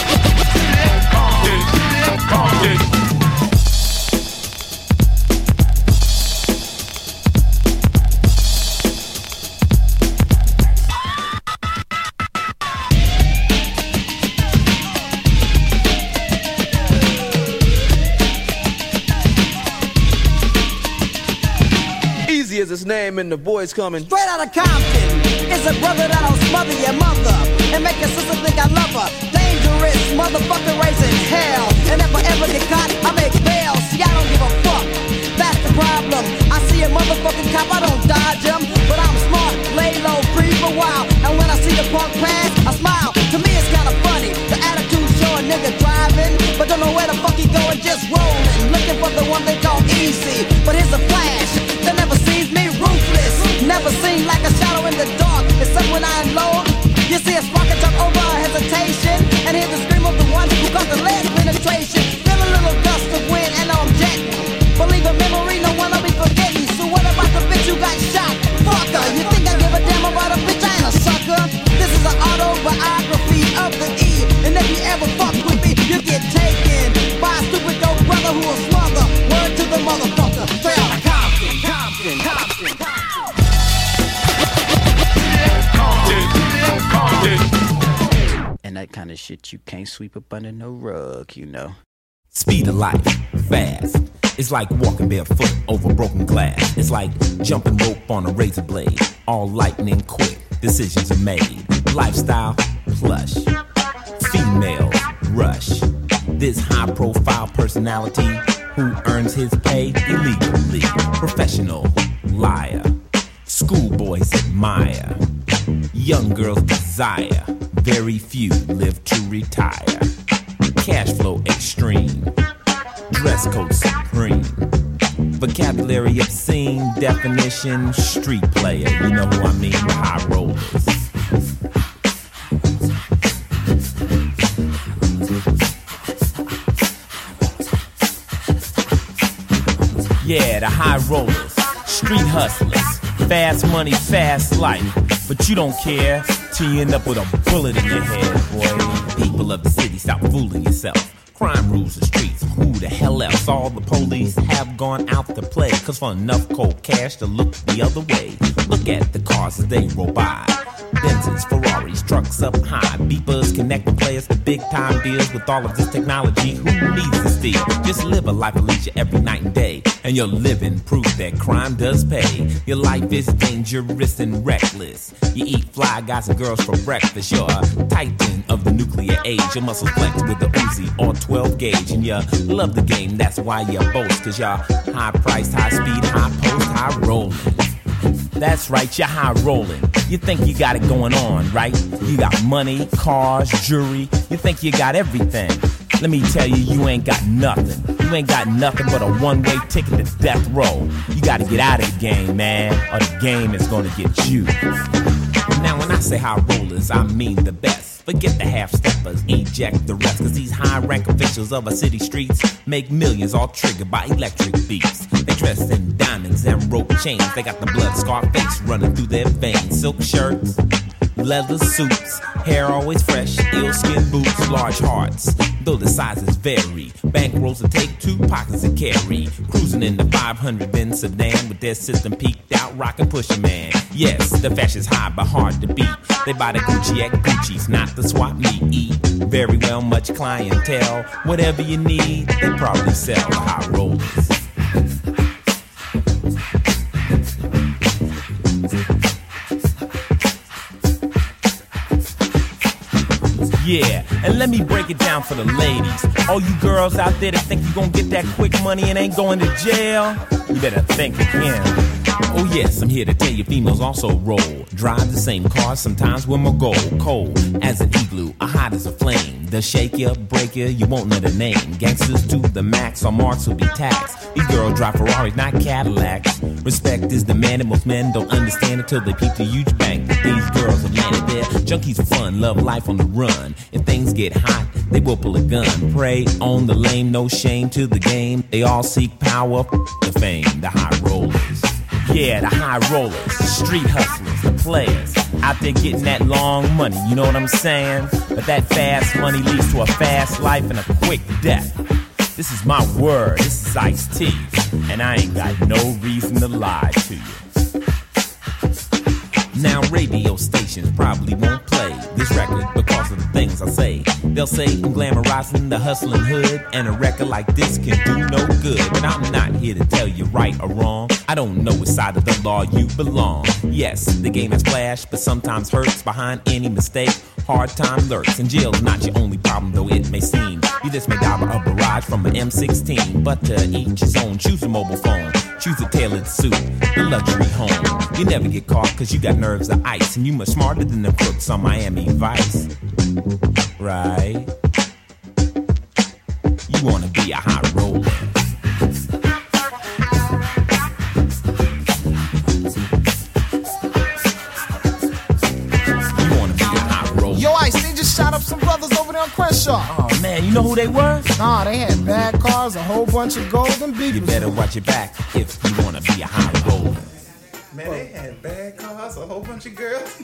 his name and the boys coming. Straight out of Compton, it's a brother that'll smother your mother and make your sister think I love her. Dangerous motherfucker raising hell, and if I ever get caught, I make bail. See, I don't give a fuck. That's the problem. I see a motherfucking cop, I don't dodge him, but I'm smart, lay low, free for a while. And when I see the punk pass, I smile. To me, it's kinda funny. The attitude show a nigga driving, but don't know where the fuck he going, just rolling, looking for the one they call easy. But here's a flash that never sees me, ruthless. Never seen like a shadow in the dark, except when I unload. You see a spark and talk over a hesitation, and hear the scream of the one who got the lead penetration. Feel a little gust of wind and I'm jetting. Believe a memory, no one will be forgetting. So what about the bitch who got shot? Fucker, you think I give a damn about a bitch? I ain't a sucker. This is an autobiography of the E, and if you ever fuck with me, you get taken by a stupid dope brother who will smother. Word to the motherfucker. Straight out of Compton, Compton, Compton, Compton. And that kind of shit you can't sweep up under no rug, you know. Speed of life, fast. It's like walking barefoot over broken glass. It's like jumping rope on a razor blade. All lightning quick, decisions are made. Lifestyle, plush. Females, rush. This high profile personality who earns his pay illegally. Professional, liar. Schoolboys admire. Young girls desire. Very few live to retire. Cash flow extreme. Dress code supreme. Vocabulary obscene. Definition street player. You know who I mean? High rollers. Yeah, the high rollers. Street hustlers. Fast money, fast life. But you don't care till you end up with a bullet in your head, boy. People of the city, stop fooling yourself. Crime rules the streets, who the hell else? All the police have gone out to play, cause for enough cold cash to look the other way. Look at the cars as they roll by. Benzes, Ferraris, trucks up high. Beepers connecting players to big time deals. With all of this technology, who needs to steal? Just live a life of leisure every night and day, and your living proves that crime does pay. Your life is dangerous and reckless. You eat fly guys and girls for breakfast. You're a titan of the nuclear age. Your muscles flex with the Uzi or twelve gauge, and you love the game, that's why you boast. Cause you're high priced, high speed, high post, high rolling. That's right, you're high rolling. You think you got it going on, right? You got money, cars, jewelry. You think you got everything. Let me tell you, you ain't got nothing. You ain't got nothing but a one-way ticket to death row. You gotta get out of the game, man, or the game is gonna get you. Now when I say high rollers, I mean the best. Forget the half-steppers, eject the rest. Cause these high-rank officials of our city streets make millions all triggered by electric beats. They dress in diamonds and rope chains. They got the blood scar face running through their veins. Silk shirts, leather suits, hair always fresh, eel skin boots, large hearts, though the sizes vary. Bankrolls to take, two pockets to carry. Cruising in the five hundred Benz sedan with their system peaked out, rockin' Pushin' Man. Yes, the fashion's high but hard to beat. They buy the Gucci at Gucci's, not the swap meet. Very well, much clientele. Whatever you need, they probably sell the high rollers. Yeah, and let me break it down for the ladies. All you girls out there that think you gonna get that quick money and ain't going to jail, you better think again. Oh yes, I'm here to tell you females also roll. Drive the same cars, sometimes with my gold. Cold as an igloo, or hot as a flame. They'll shake you, break you, you won't know the name. Gangsters to the max, our marks will be taxed. These girls drive Ferraris, not Cadillacs. Respect is demanded, most men don't understand until they peep the huge bank that these girls have landed there. Junkies for fun, love life on the run. If things get hot, they will pull a gun. Prey on the lame, no shame to the game. They all seek power, the fame, the high rollers. Yeah, the high rollers, the street hustlers, the players, out there getting that long money, you know what I'm saying? But that fast money leads to a fast life and a quick death. This is my word, this is Ice-T, and I ain't got no reason to lie to you. Now radio stations probably won't play this record because of the things I say. They'll They'll say I'm glamorizing the hustling hood, and a record like this can do no good. But I'm not here to tell you right or wrong. I don't know which side of the law you belong. Yes, the game has flash, but sometimes hurts behind any mistake. Hard time lurks, and jail's not your only problem, though it may seem. You just may dial a barrage from an M sixteen, but to each his own. Choose a mobile phone, choose a tailored suit, the luxury home. You never get caught cause you got nerves of ice, and you much smarter than the crooks on Miami Vice. Right? You wanna be a high roller. Yo, Ice, they just shot up some brothers over there on Crenshaw. Oh, man, you know who they were? Nah, they had bad cars, a whole bunch of gold and beepers. You better watch your back if you want to be a high roller. Man, they had bad cars, a whole bunch of girls.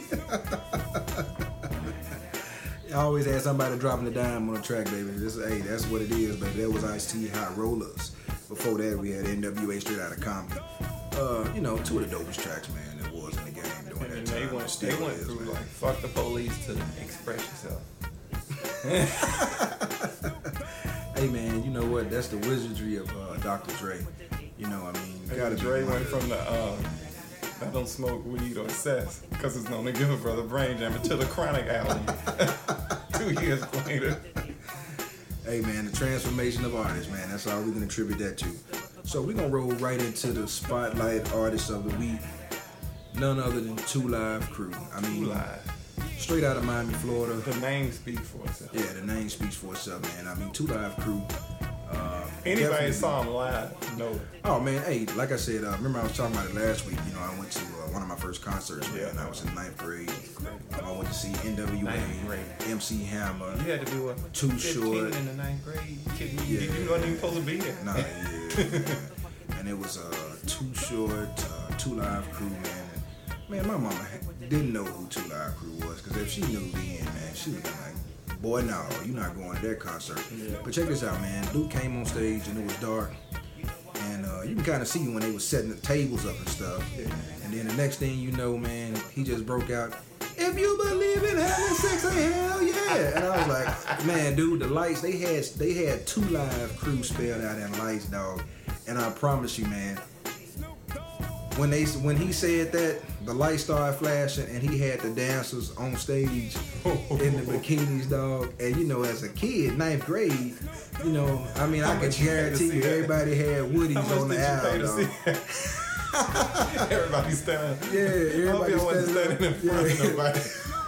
I always had somebody dropping the dime on the track, baby. This, hey, that's what it is, baby. That was Ice-T, High Rollers. Before that, we had N W A straight out of Compton. Uh, you know, two of the dopest tracks, man, there was in the game during that They time. went, Still they went is, through man. like fuck the police to express yourself. Hey man, you know what? That's the wizardry of uh, Doctor Dre. You know, I mean, you gotta be Dre one went of- from the um, I don't smoke weed or cess because it's known to give a brother brain damage to the Chronic album. Two years later. Hey man, the transformation of artists, man. That's all we can attribute that to. So we're gonna roll right into the spotlight artist of the week. None other than Two Live Crew. I mean, Two Live. straight out of Miami, Florida. The name speaks for itself. Yeah, the name speaks for itself, man. I mean, Two Live Crew. Uh, Anybody definitely- saw him live? No. Oh man, hey, like I said, uh, remember I was talking about it last week. You know, I went to uh, one of my first concerts, man. Yeah. I was in ninth grade. Um, I went to see N W A, Ninth grade. M C Hammer. You had to be what? Too fifteen Short. in the ninth grade. You kidding me? Yeah. You wasn't even supposed to be there. Nah, yeah. And it was uh, Too Short, uh, Two Live Crew, man. And, man, my mama didn't know who Two Live Crew was, because if she knew then, man, she would have been like, boy, no, you're not going to that concert. Yeah. But check this out, man. Luke came on stage and it was dark. And uh, you can kind of see when they was setting the tables up and stuff. Yeah. And then the next thing you know, man, he just broke out, if you believe in having sex, say hell yeah. And I was like, man, dude, the lights, they had they had Two Live Crew spelled out in lights, dog. And I promise you, man, when they when he said that, the lights started flashing and he had the dancers on stage in the bikinis, dog. And you know, as a kid, ninth grade, you know, I mean, How I can much you paid to guarantee see you that? everybody had Woodies How much on the did you pay to album, see dog. that? Everybody standing. Yeah, I hope everybody y'all wasn't standing standing in front of nobody.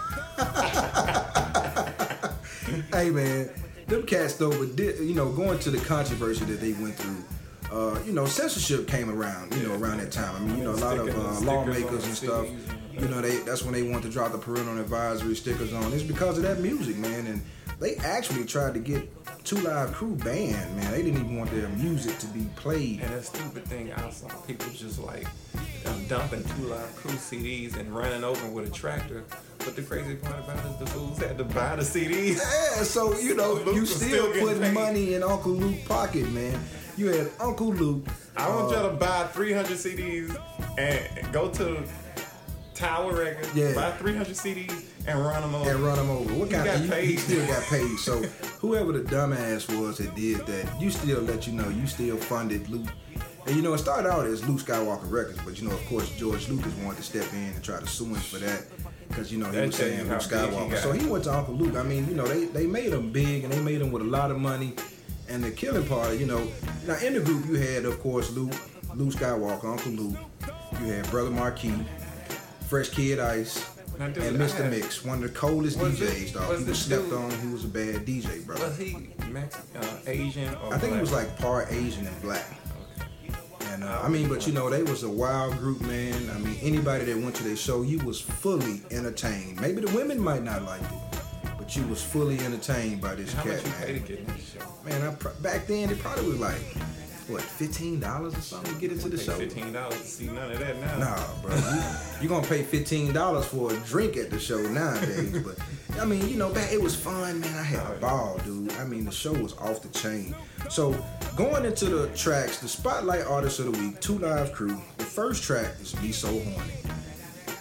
Hey man, them cats though, but did, you know, going to the controversy that they went through, uh, you know, censorship came around, you know, around that time. I mean, you know, a lot of Stickers- uh, stickers lawmakers on and C stuff, Ds. you know, they that's when they want to drop the parental advisory stickers on. It's because of that music, man, and they actually tried to get Two Live Crew banned, man. They didn't even want their music to be played. And that stupid thing I saw, people just like um, dumping Two Live Crew C Ds and running over with a tractor. But the crazy part about it is the fools had to buy the C Ds. Yeah, so you know, Luke you was still, still getting putting paid. money in Uncle Luke's pocket, man. You had Uncle Luke. I want uh, y'all to buy three hundred C Ds and go to Tower Records, Yeah. buy three hundred C Ds and run them over. and run them over. What You kind got of, he, he paid. still got paid. So whoever the dumbass was that did that, you still let you know you still funded Luke. And you know, it started out as Luke Skywalker Records, but you know, of course, George Lucas wanted to step in and try to sue him for that. Because, you know, he That was tell you saying how Luke big he Skywalker. got. So he went to Uncle Luke. I mean, you know, they, they made him big and they made him with a lot of money. And the killing part, you know, now in the group you had, of course, Luke, Luke Skywalker, Uncle Luke. You had Brother Marquis, Fresh Kid Ice, Now, dude, and I Mister had- Mix, one of the coldest Was D Js, it- dog. was He was this slept dude- on. He was a bad D J, bro. Was he Mexican, uh, Asian, or I think he black? was like part Asian and black. And uh, I mean, but you know, they was a wild group, man. I mean, anybody that went to their show, you was fully entertained. Maybe the women might not like it, but you was fully entertained by this How cat, much you man. pay to get in this show? Man, I pr- back then it probably was like what, fifteen dollars or something to get into the Pay show. Fifteen dollars to see none of that now. Nah, bro, you you gonna pay fifteen dollars for a drink at the show nowadays. But I mean, you know, back it was fun, man. I had a ball, dude. I mean, the show was off the chain. So going into the tracks, the spotlight artist of the week, Two Live Crew. The first track is "Be So Horny."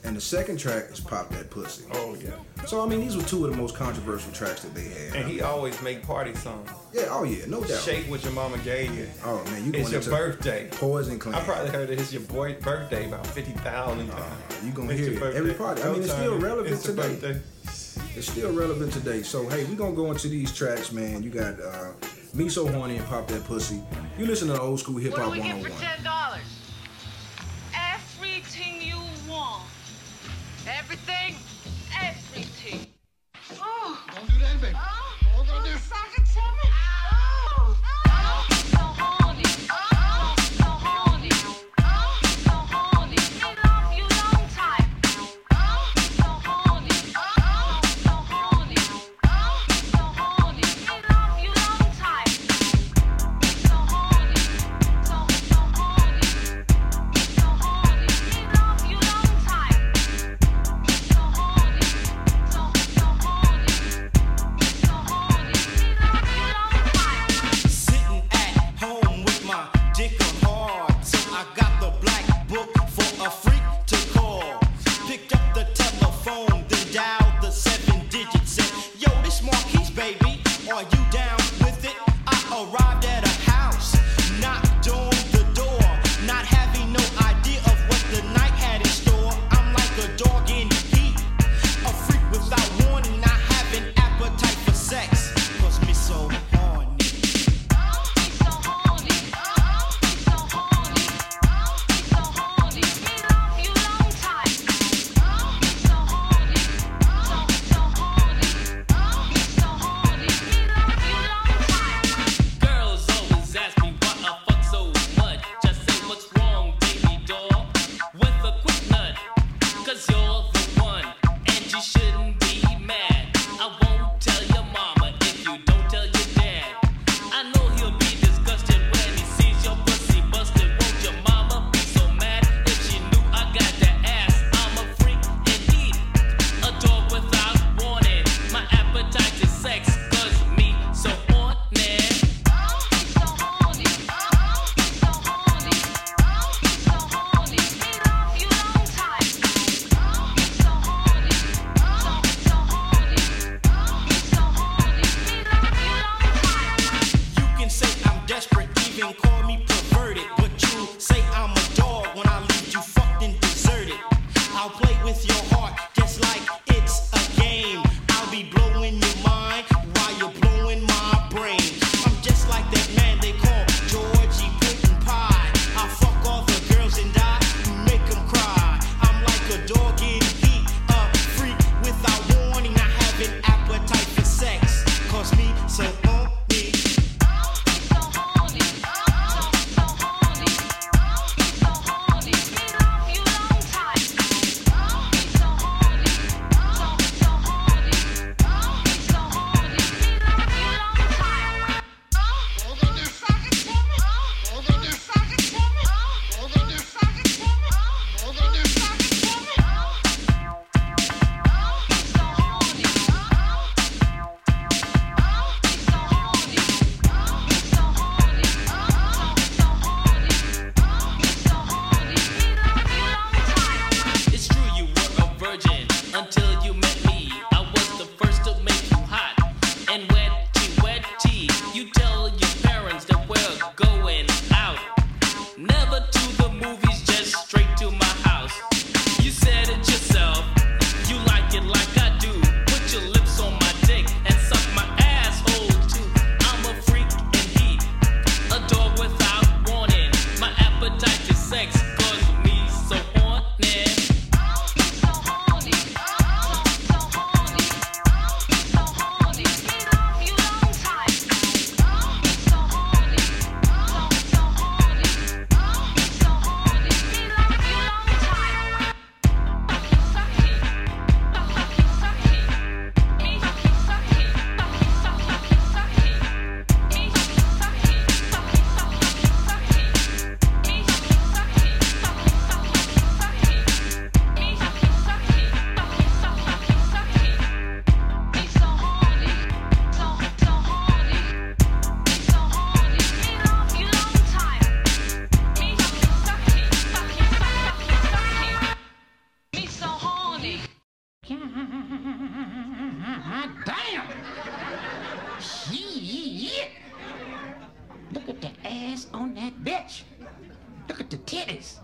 and the second track is Pop That Pussy. Oh yeah. So I mean, these were two of the most controversial tracks that they had. And he always make party songs. Yeah, oh yeah, no doubt. Shake What Your Mama Gave You. Oh man, you going It's your into birthday. Poison Clan. I probably heard it. It's your boy birthday about fifty thousand times. You gonna It's hear your it birthday. every party. I mean, it's No still time. relevant It's your today. birthday. It's still relevant today. So hey, we gonna go into these tracks, man. You got uh, Me So Horny and Pop That Pussy. You listen to old school hip What hop do we one get oh for one. ten dollars? Everything you want. Everything? Everything. Oh. Don't do that, baby. Oh. What gonna do? Suck it to me. Oh. Oh. So horny. Oh. So horny. Oh. So horny. Me love you long time. Oh. So horny. Oh. So horny. Oh. So horny. Me love you long time. So horny. So, so horny. God damn! Shit! Look at the ass on that bitch. Look at the titties.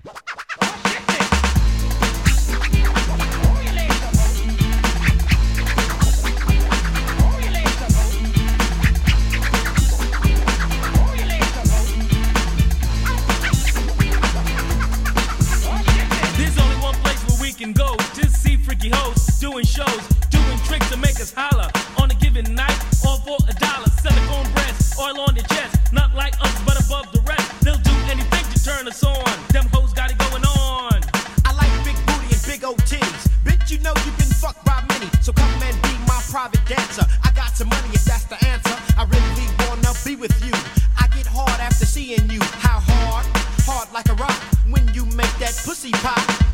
There's only one place where we can go to see freaky hoes doing shows, doing tricks to make us holler on a given night, all for a dollar. Silicone breasts, oil on their chest, not like us but above the rest. They'll do anything to turn us on. Them hoes got it going on. I like big booty and big old titties. Bitch, you know you can fuck by many, so come and be my private dancer. I got some money if that's the answer. I really wanna be with you. I get hard after seeing you. How hard? Hard like a rock when you make that pussy pop.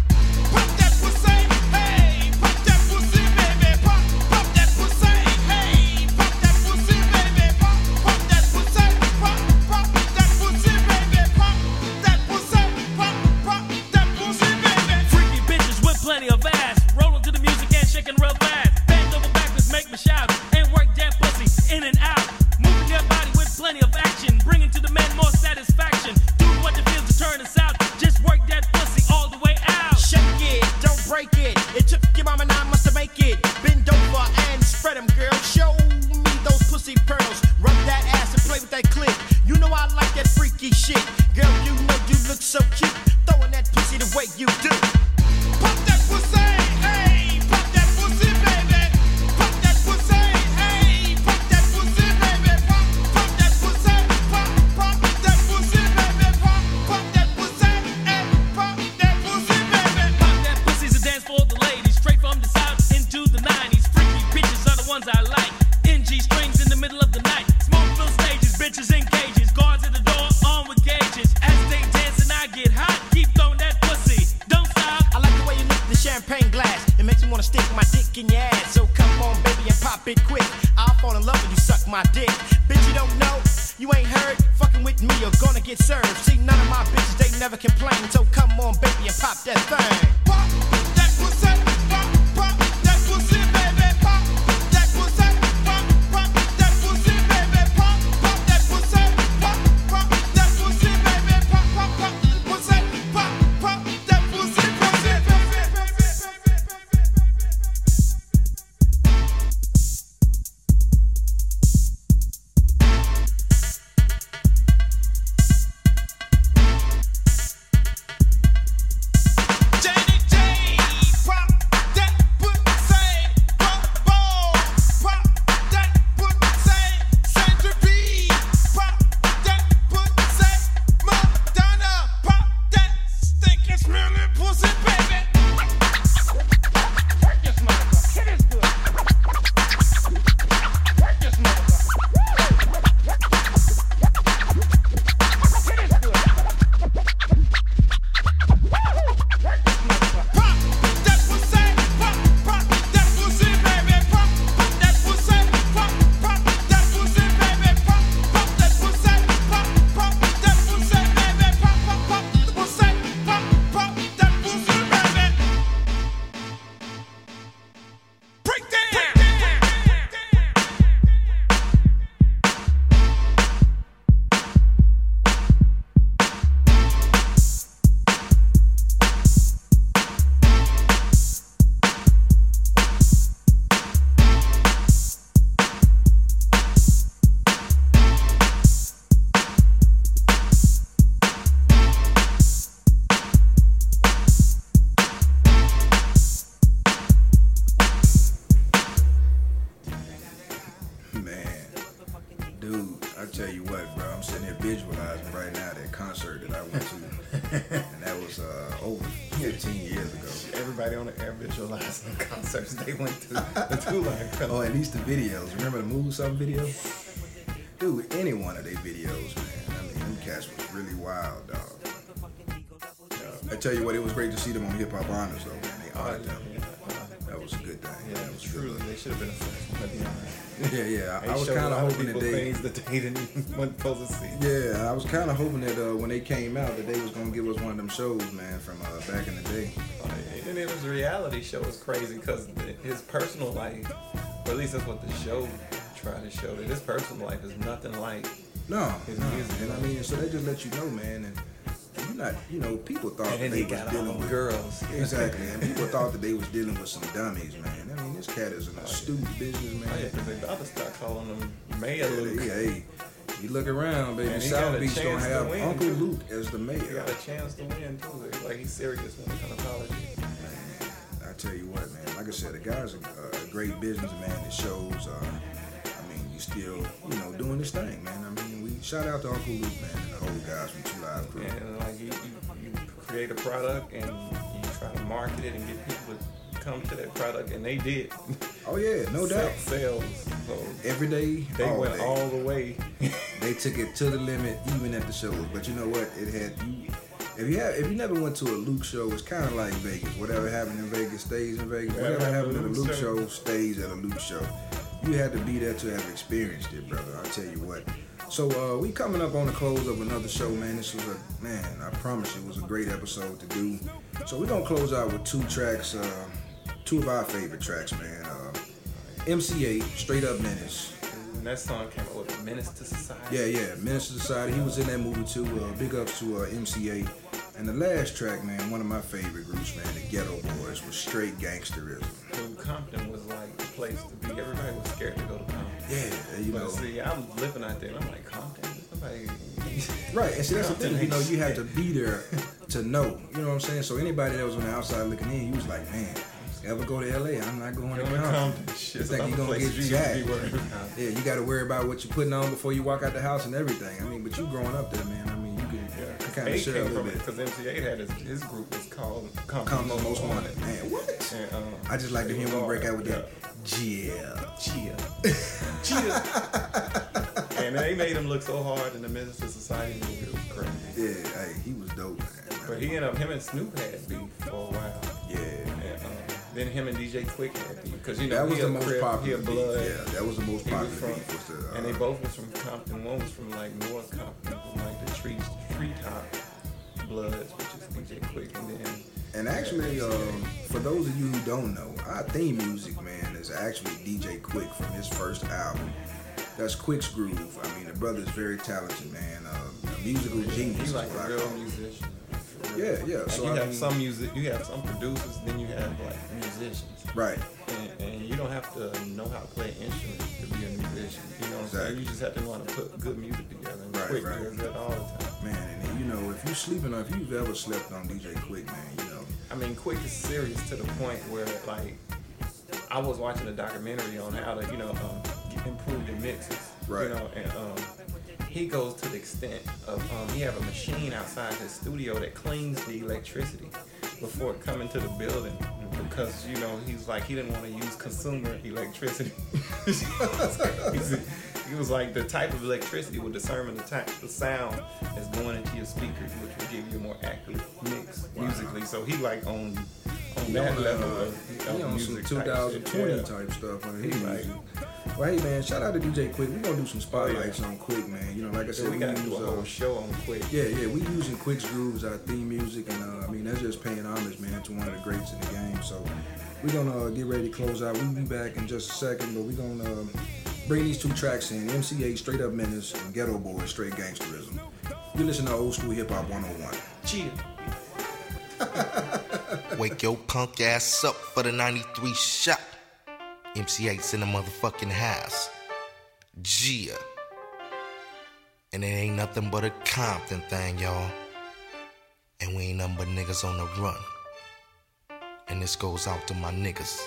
Pop that pussy, hey, pop that pussy, baby, pop, pop that pussy, hey, pop that pussy, baby, pop, pop that pussy, pop, pop that pussy, baby, pop that pussy, pop, pop that pussy, baby. Freaky bitches with plenty of ass, rolling to the music and shaking real fast. Bend over backwards, make me shout, and work that pussy in and out. Moving your body with plenty of action, bringing to the men more satisfaction. Do what it feels to turn us out. Just work that pussy all the way out. Shake it, don't break it. It took your mama nine months to make it. Bend over and spread them, girl. Show me those pussy pearls. Rub that ass and play with that clip. You know I like that freaky shit. Girl, you know you look so cute. Throwing that pussy the way you do. Pop that pussy, hey, pop that pussy, baby. Pop that pussy, hey, pop that pussy, baby. Pop, pop that pussy, pop, pop that pussy, baby. Pop, pop that pussy, hey, pop that pussy, baby. Pop that pussy's a dance for the ladies, straight from the south into the nineties. Freaky bitches are the ones I like. N G strings in the middle of the night. Smoke filled stages, bitches in cages. Guards at the door, armed with gauges. As they dance and I get hot, keep throwing that pussy. Don't stop. I like the way you lick the champagne glass. It makes me wanna stick my dick in your ass. So come on, baby, and pop it quick. I'll fall in love when you suck my dick. Bitch, you don't know, you ain't heard. Fucking with me, you're gonna get served. See, none of my bitches, they never complain. So come on, baby, and pop that thing. Pop that pussy, pop, pop that pussy, baby. Pop that pussy, pop, pop that pussy, baby. Pop, pop that pussy, pop, pop that pussy, baby. Pop, pop, pop that pussy, pop, pop that pussy, pussy, Jenny J, pop that pussy, pop, ball, pop that pussy, Sandra B, pop that pussy, Madonna, pop that stinking smelling pussy, baby. Work this motherfucker, it is good. Work this motherfucker. It is good. Pop that pussy, pop, pop that pussy, baby. Pop, pop that pussy, pop, pop that pussy, baby. Pop, pop that pussy, pop, pop that pussy, baby. Pop, pop, pop the pussy, pop, pop that pussy, baby. Break down. Man, dude, I tell you what, bro, I'm sitting here visualizing right now that concert that I went to, and that was uh, over fifteen years ago. Everybody on the air visualizing the concerts they went to. The Two Line Club. Oh, at least the videos. Remember the Move Something video? Dude, any one of their videos, man. I mean, them cats was really wild, dog. I tell you what, it was great to see them on Hip Hop Honors, though, man. They honored them. That was a good thing. Yeah, that was truly. They should have been a friend. Let me be honest. Yeah, yeah. I, They I was showed kind a of lot hoping that people they. things that they didn't even want supposed to see. Yeah, I was kind of hoping that uh, when they came out that they was gonna give us one of them shows, man, from uh, back in the day. And it was a reality show. It's crazy because his personal life But at least that's what the show tried to show, that his personal life is nothing like No, his no, music. and I mean, so they just let you know, man, and you're not, you know, people thought And that they they was got dealing all with girls. Exactly, and people thought that they was dealing with some dummies, man. I mean, this cat is an astute businessman. Oh, yeah, because they about to start calling him Mayor Yeah, Luke. yeah, hey, you look around, baby. And he South got a Beach chance gonna to have win, Uncle too. Luke as the He mayor. got a chance to win, too. Like, he's serious when it comes to politics. I tell you what, man. Like I said, the guy's a, a great businessman. It shows. Uh, I mean, you still, you know, doing this thing, man. I mean, we shout out to Uncle Luke, man, and the whole guys from Two Live Crew. And like you, you, you create a product and you try to market it and get people to come to that product, and they did. Oh yeah, no Sell- doubt. Sales. So Every day, they all went day. all the way. They took it to the limit, even at the shows. But you know what? It had you. If you have, if you never went to a Luke show, it's kind of like Vegas. Whatever happened in Vegas stays in Vegas. Yeah, Whatever at a happened at a Luke Luke show. show stays at a Luke show. You had to be there to have experienced it, brother. I tell you what. So uh, we coming up on the close of another show, man. This was a man. I promise you, it was a great episode to do. So we're gonna close out with two tracks, uh, two of our favorite tracks, man. Uh, M C eight, Straight Up Menace. When that song came out with Menace to Society. Yeah, yeah, Menace to Society. He was in that movie too. Uh, big ups to uh, M C eight. And the last track, man, one of my favorite groups, man, the Ghetto Boys, was straight gangsterism. Dude, Compton was like the place to be. Everybody was scared to go to Compton. Yeah, you But know. see, I'm living out there, and I'm like, Compton? Somebody. Right, and see, that's the Compton thing, you know, ain't you have shit. to be there to know. You know what I'm saying? So anybody that was on the outside looking in, you was like, man, ever go to L A, I'm not going to Going to Compton. Compton. Shit, You think other you're going to get places you gotta be jacked. worried about. Yeah, you got to worry about what you're putting on before you walk out the house and everything. I mean, but you growing up there, man, I mean, you can kind of eight share a came little from it bit. because M C eight had his, his group was called Compton Compton Most Wanted. Man, what? And, um, I just like to it hear was him break hard. out with that. Yeah. Chia. Chia. And they made him look so hard in the Menace to Society movie. It was crazy. Yeah, hey, he was dope, man. But he ended up, him and Snoop had beef for a while. Yeah. And, um, then him and D J Quick had beef. Because, you know, That was he the a most Crip, popular he a beef. Blood. Yeah, that was the most He was popular from- beef, was the, uh, and they both was from Compton. One was from, like, North Compton, from, like, the tree, treetop Bloods, which is D J Quick. And then... And actually, um, for those of you who don't know, our theme music, man, is actually D J Quick from his first album. That's Quick's Groove. I mean, the brother is very talented, man. Uh, a musical genius. He's is like what a I real call him. musician. Yeah, yeah. Like So you I have mean- some music, you have some producers, then you have like musicians. Right. And, and you don't have to know how to play an instrument to be a musician. You know what I'm saying? Exactly. You just have to know how to put good music together. And Right, Quick right. does that all the time. Man, and you know, if you sleeping on, if you've ever slept on D J Quick, man, you know. I mean, Quick is serious to the point where like I was watching a documentary on how to, you know, um, get- improve your mixes. Right. You know, and um, he goes to the extent of um, he have a machine outside his studio that cleans the electricity before it coming to the building because you know he's like he didn't want to use consumer electricity. He's- he was like the type of electricity will determine the type the sound that's going into your speakers, which will give you a more accurate mix Wow. musically. So he like on on He that on, level uh, of he of on some music twenty type shit. twenty Yeah. type stuff on He his like- music. Well, hey man, shout out to D J Quick. We're gonna do some spotlights on Quick, man. You know, like I said, Yeah, we gotta use, do a uh, whole show on Quick. Yeah, yeah, we using Quick's Groove as our theme music, and uh, I mean that's just paying homage, man, to one of the greats in the game. So we're gonna uh, get ready to close out. We'll be back in just a second, but we're gonna uh, bring these two tracks in: M C eight, Straight Up Menace, and Ghetto Boys, Straight Gangsterism. You listen to Old School Hip Hop one oh one. Cheer. Wake your punk ass up for the ninety-three shot. M C eight's in the motherfucking house. Gia. And it ain't nothing but a Compton thing, y'all. And we ain't nothing but niggas on the run. And this goes out to my niggas.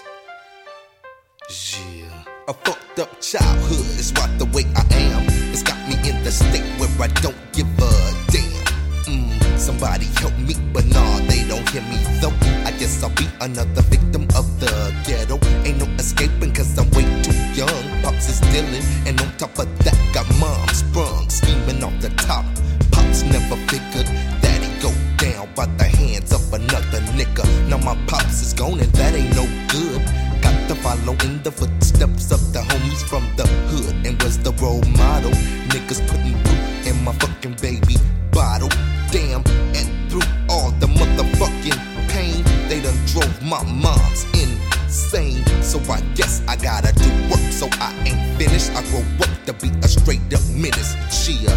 Yeah. A fucked up childhood is right the way I am. It's got me in the state where I don't give a damn. Mm, somebody help me, but nah, they don't hear me though. I guess I'll be another victim of the ghetto. Ain't no escaping cause I'm way too young. Pops is dealing, and on top of that, got mom sprung, scheming off the top. Pops never figured that he'd go down by the hands of another nigga. Now my pops is gone, and that ain't no good. Got to follow in the footsteps of the homies from the hood, and was the role model. Niggas putting root in my fucking baby bottle. Damn, and through all the motherfucking pain, they done drove my mom's insane. So I guess I gotta do work so I ain't finished. I grow up to be a straight up menace. Chia.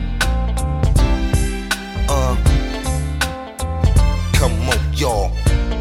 Uh, come on, y'all.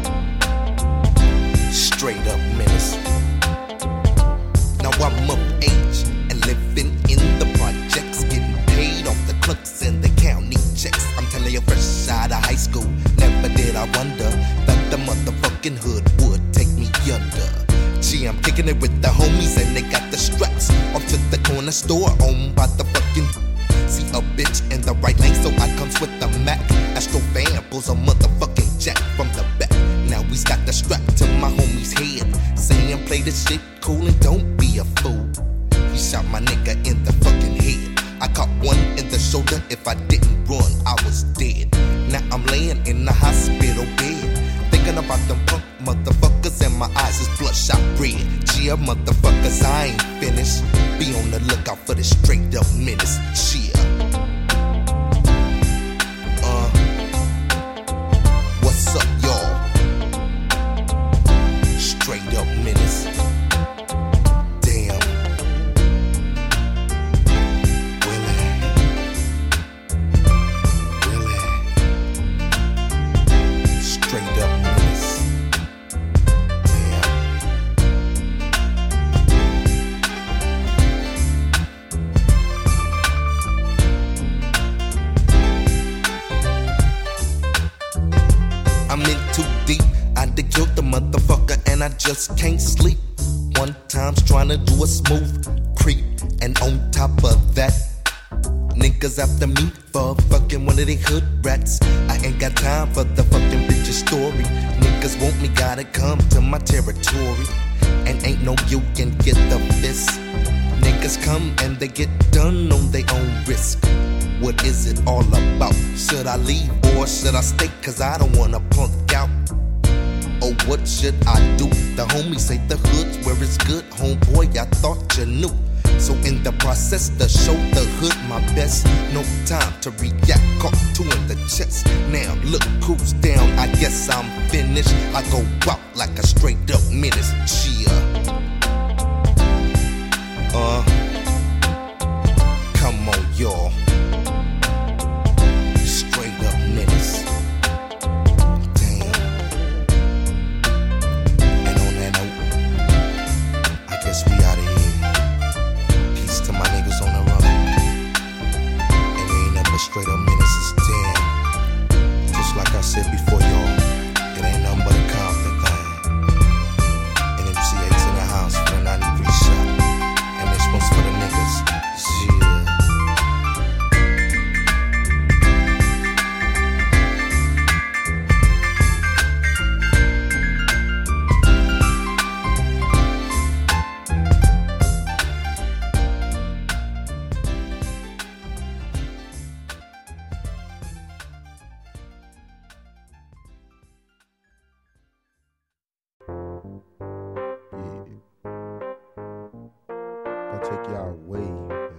Straight up menace. Now I'm of age and living in the projects, getting paid off the clerks and the county checks. I'm telling you, fresh out of high school, never did I wonder that the motherfucking hood would take me under. Gee, I'm kicking it with the homies and they got the straps off to the corner store owned by the fucking. See a bitch in the right lane, so I comes with the Mac. Astro fan pulls a motherfucking jack from the back. Now we's got the strap to my homie's head, saying play this shit cool and don't be a fool. He shot my nigga in the fucking head. I caught one in the shoulder. If I didn't run, I was dead. Now I'm laying in the hospital bed, thinking about them punk motherfuckers, and my eyes is bloodshot red. Cheer, motherfuckers, I ain't finished. Be on the lookout for the straight up menace. Cheer. Uh, what's up, y'all? Straight up menace. Damn. Willie. Willie. Straight up menace. I'm in too deep. I done killed the motherfucker and I just can't sleep. One time's trying to do a smooth creep, and on top of that, niggas after me for fucking one of they hood rats. I ain't got time for the fucking bitch's story. Niggas want me, gotta come to my territory, and ain't no you can get the fist. Niggas come and they get done on their own risk. What is it all about? Should I leave or should I stay? Cause I don't wanna punk out. Oh, what should I do? The homies say the hood's where it's good. Homeboy, I thought you knew. So in the process to show the hood my best, no time to react, caught two in the chest. Now look who's down, I guess I'm finished. I go out like a straight up menace. Cheer. Uh, come on, y'all. Straight up menace. Damn. And on that note, I guess we outta here. Peace to my niggas on the run. And they ain't nothing but straight up menaces. Damn. Just like I said before, y'all, it ain't nothing but a Compton thing. N M C A's in the house for the ninety-three shot. And this one's for the niggas. Yeah. I'll take y'all way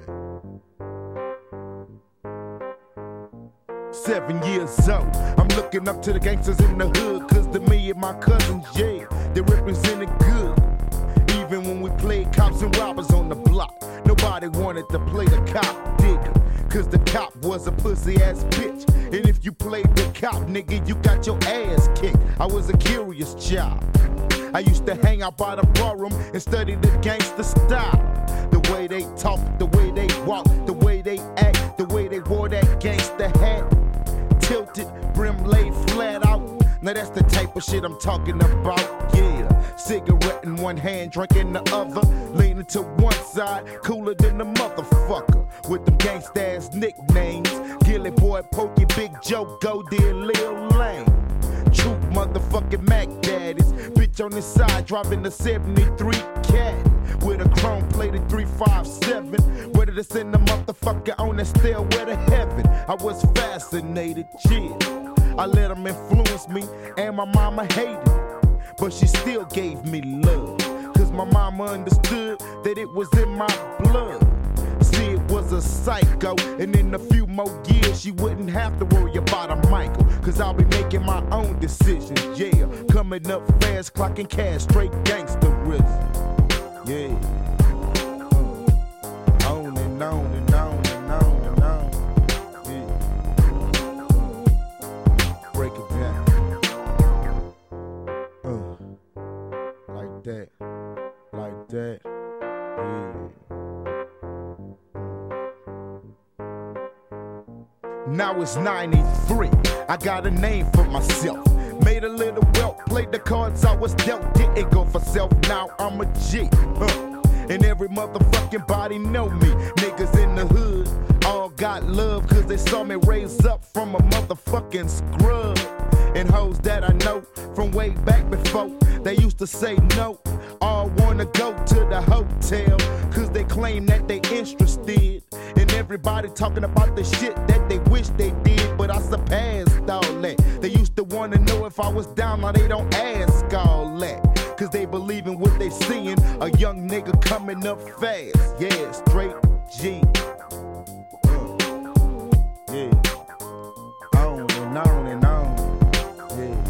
back. Seven years old, I'm looking up to the gangsters in the hood, cause to me and my cousins, yeah, they represented good. Even when we played cops and robbers on the block, nobody wanted to play the cop digger, cause the cop was a pussy ass bitch. And if you played the cop, nigga, you got your ass kicked. I was a curious child. I used to hang out by the barroom and study the gangster style. The way they talk, the way they walk, the way they act, the way they wore that gangster hat. Tilted, brim laid flat out. Now that's the type of shit I'm talking about, yeah. Cigarette in one hand, drink in the other. Leaning to one side, cooler than the motherfucker. With them gangsta ass nicknames. Gilly Boy, Pokey, Big Joe, Goldie, and Lil Lane. True motherfucking Mac Daddies. Bitch on the side, driving the seventy-three cat. With a chrome plated three five seven. Ready to send the motherfucker on that stairway to heaven. I was fascinated, yeah. I let them influence me, and my mama hated it. But she still gave me love. Cause my mama understood that it was in my blood. See, it was a psycho, and in a few more years she wouldn't have to worry about a Michael. Cause I'll be making my own decisions, yeah. Coming up fast, clocking cash, straight gangsterism, yeah. that. Yeah. Now it's ninety-three. I got a name for myself. Made a little wealth, played the cards I was dealt. Didn't go for self, now I'm a G. Huh. And every motherfucking body know me. Niggas in the hood all got love, cause they saw me raise up from a motherfucking scrub. And hoes that I know from way back before, they used to say no. All wanna go to the hotel, cause they claim that they interested. And everybody talking about the shit that they wish they did, but I surpassed all that. They used to wanna know if I was down, now they don't ask all that. Cause they believe in what they seeing, a young nigga coming up fast. Yeah, straight G. Uh, yeah. On and on and on. Yeah.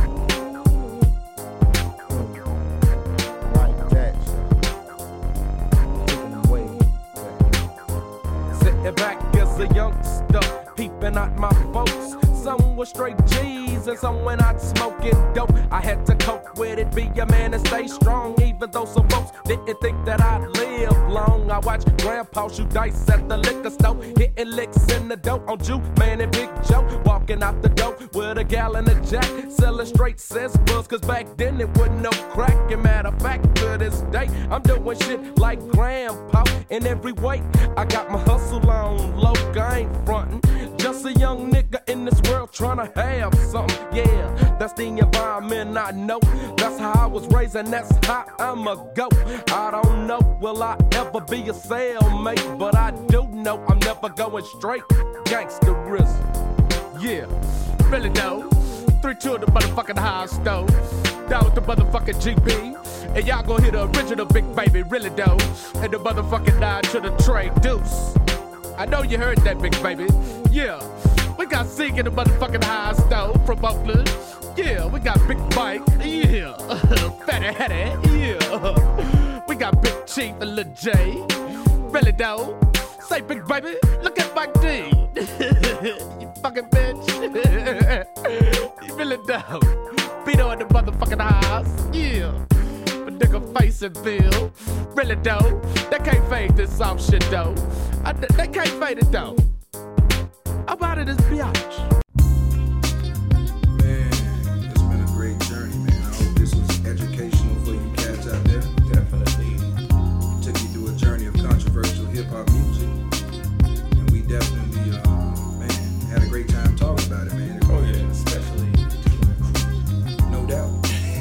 Uh, like that. Taking them way back. Sitting back as a youngster, peeping at my folks. Some were straight G's and some went out smoking dope. I had to cope with it, be a man and stay strong. Even though some folks didn't think that I'd live long. I watched Grandpa shoot dice at the liquor store, hitting licks in the dope on Jew, man and Big Joe. Walking out the door with a gallon of Jack, selling straight cess buzz, cause back then it wasn't no crack. And matter of fact, to this day, I'm doing shit like Grandpa in every way. I got my hustle on low, I ain't frontin'. Just a young nigga in this world tryna have something. Yeah, that's the environment I know. That's how I was raised and that's how I'ma go. I don't know, will I ever be a cellmate? But I do know I'm never going straight gangsterism. Yeah, really though. Three two of the motherfucking high stove. Down with the motherfucking G B. And y'all gon' hear the original Big Baby, really though. And the motherfucking nine to the Trey Deuce. I know you heard that, Big Baby. Yeah, we got Zeke in the motherfucking high stove from Oakland. Yeah, we got Big Mike. Yeah, Fatty Hattie. Yeah, we got Big Chief and Lil J. Really though, say Big Baby, look at Mike D. You fucking bitch. You really though. Vito in the motherfucking house. Yeah. Nigga face and feel really dope. They can't fade this soft shit though. I, they can't fade it though. How about it is biatch? Man, it's been a great journey, man. I hope this was educational for you cats out there. Definitely. Took you through a journey of controversial hip hop music, and we definitely, uh, man, had a great time talking about it, man. Oh yeah, especially. No doubt.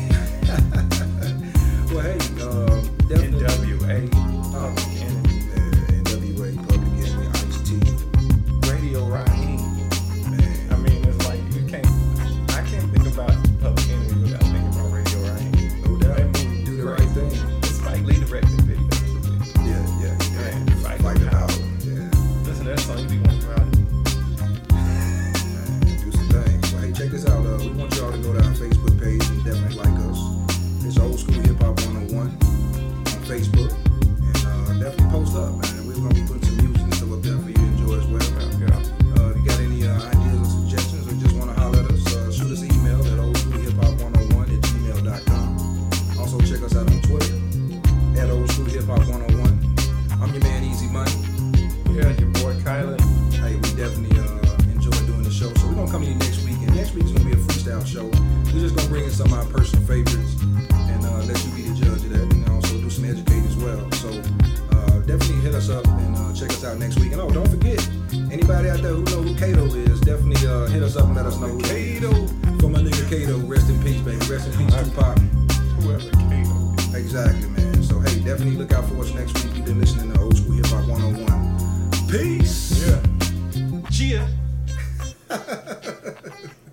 Well, hey, uh, definitely. N W A, oh, Public Enemy. Yeah, N W A, Public Enemy, Ice-T. Radio Raheem. Man. I mean, it's like, you can't, I can't think about Public Enemy without thinking about Radio Raheem. No doubt. That movie, Do the right thing. Spike Lee directed the video. Yeah, yeah, yeah. Man, Fight, Fight the the Power. Power. Yeah. Listen to that song, you be going about it. Do some things. Well, hey, check this out. Uh, we want y'all to go to our Facebook page and definitely like us. It's Old School Hip Hop one oh one on Facebook. And uh, definitely post up, man. We're going to be putting some music and stuff up there for you to enjoy as well. Uh, if you got any uh, ideas or suggestions or just want to holler at us, uh, shoot us an email at old school hip hop one oh one at gmail dot com. Also, check us out on Twitter at Old School Hip Hop one oh one. I'm your man, Easy Money. Yeah, your boy Kylan. Hey, we definitely uh, enjoy doing the show. So we're going to come to you next week. And next week's going to be a freestyle show. We're just going to bring in some of our personal favorites. Uh, let you be the judge of that, and also do some educating as well. So uh, definitely hit us up and uh, check us out next week. And oh, don't forget, anybody out there who know who Kato is, definitely uh, hit us up and let us know who Kato. For my nigga Kato, rest in peace, baby. Rest in peace, Tupac. Whoever Kato is. Exactly, man. So hey, definitely look out for us next week. You've been listening to Old School Hip Hop one oh one. Peace. Yeah. Yeah.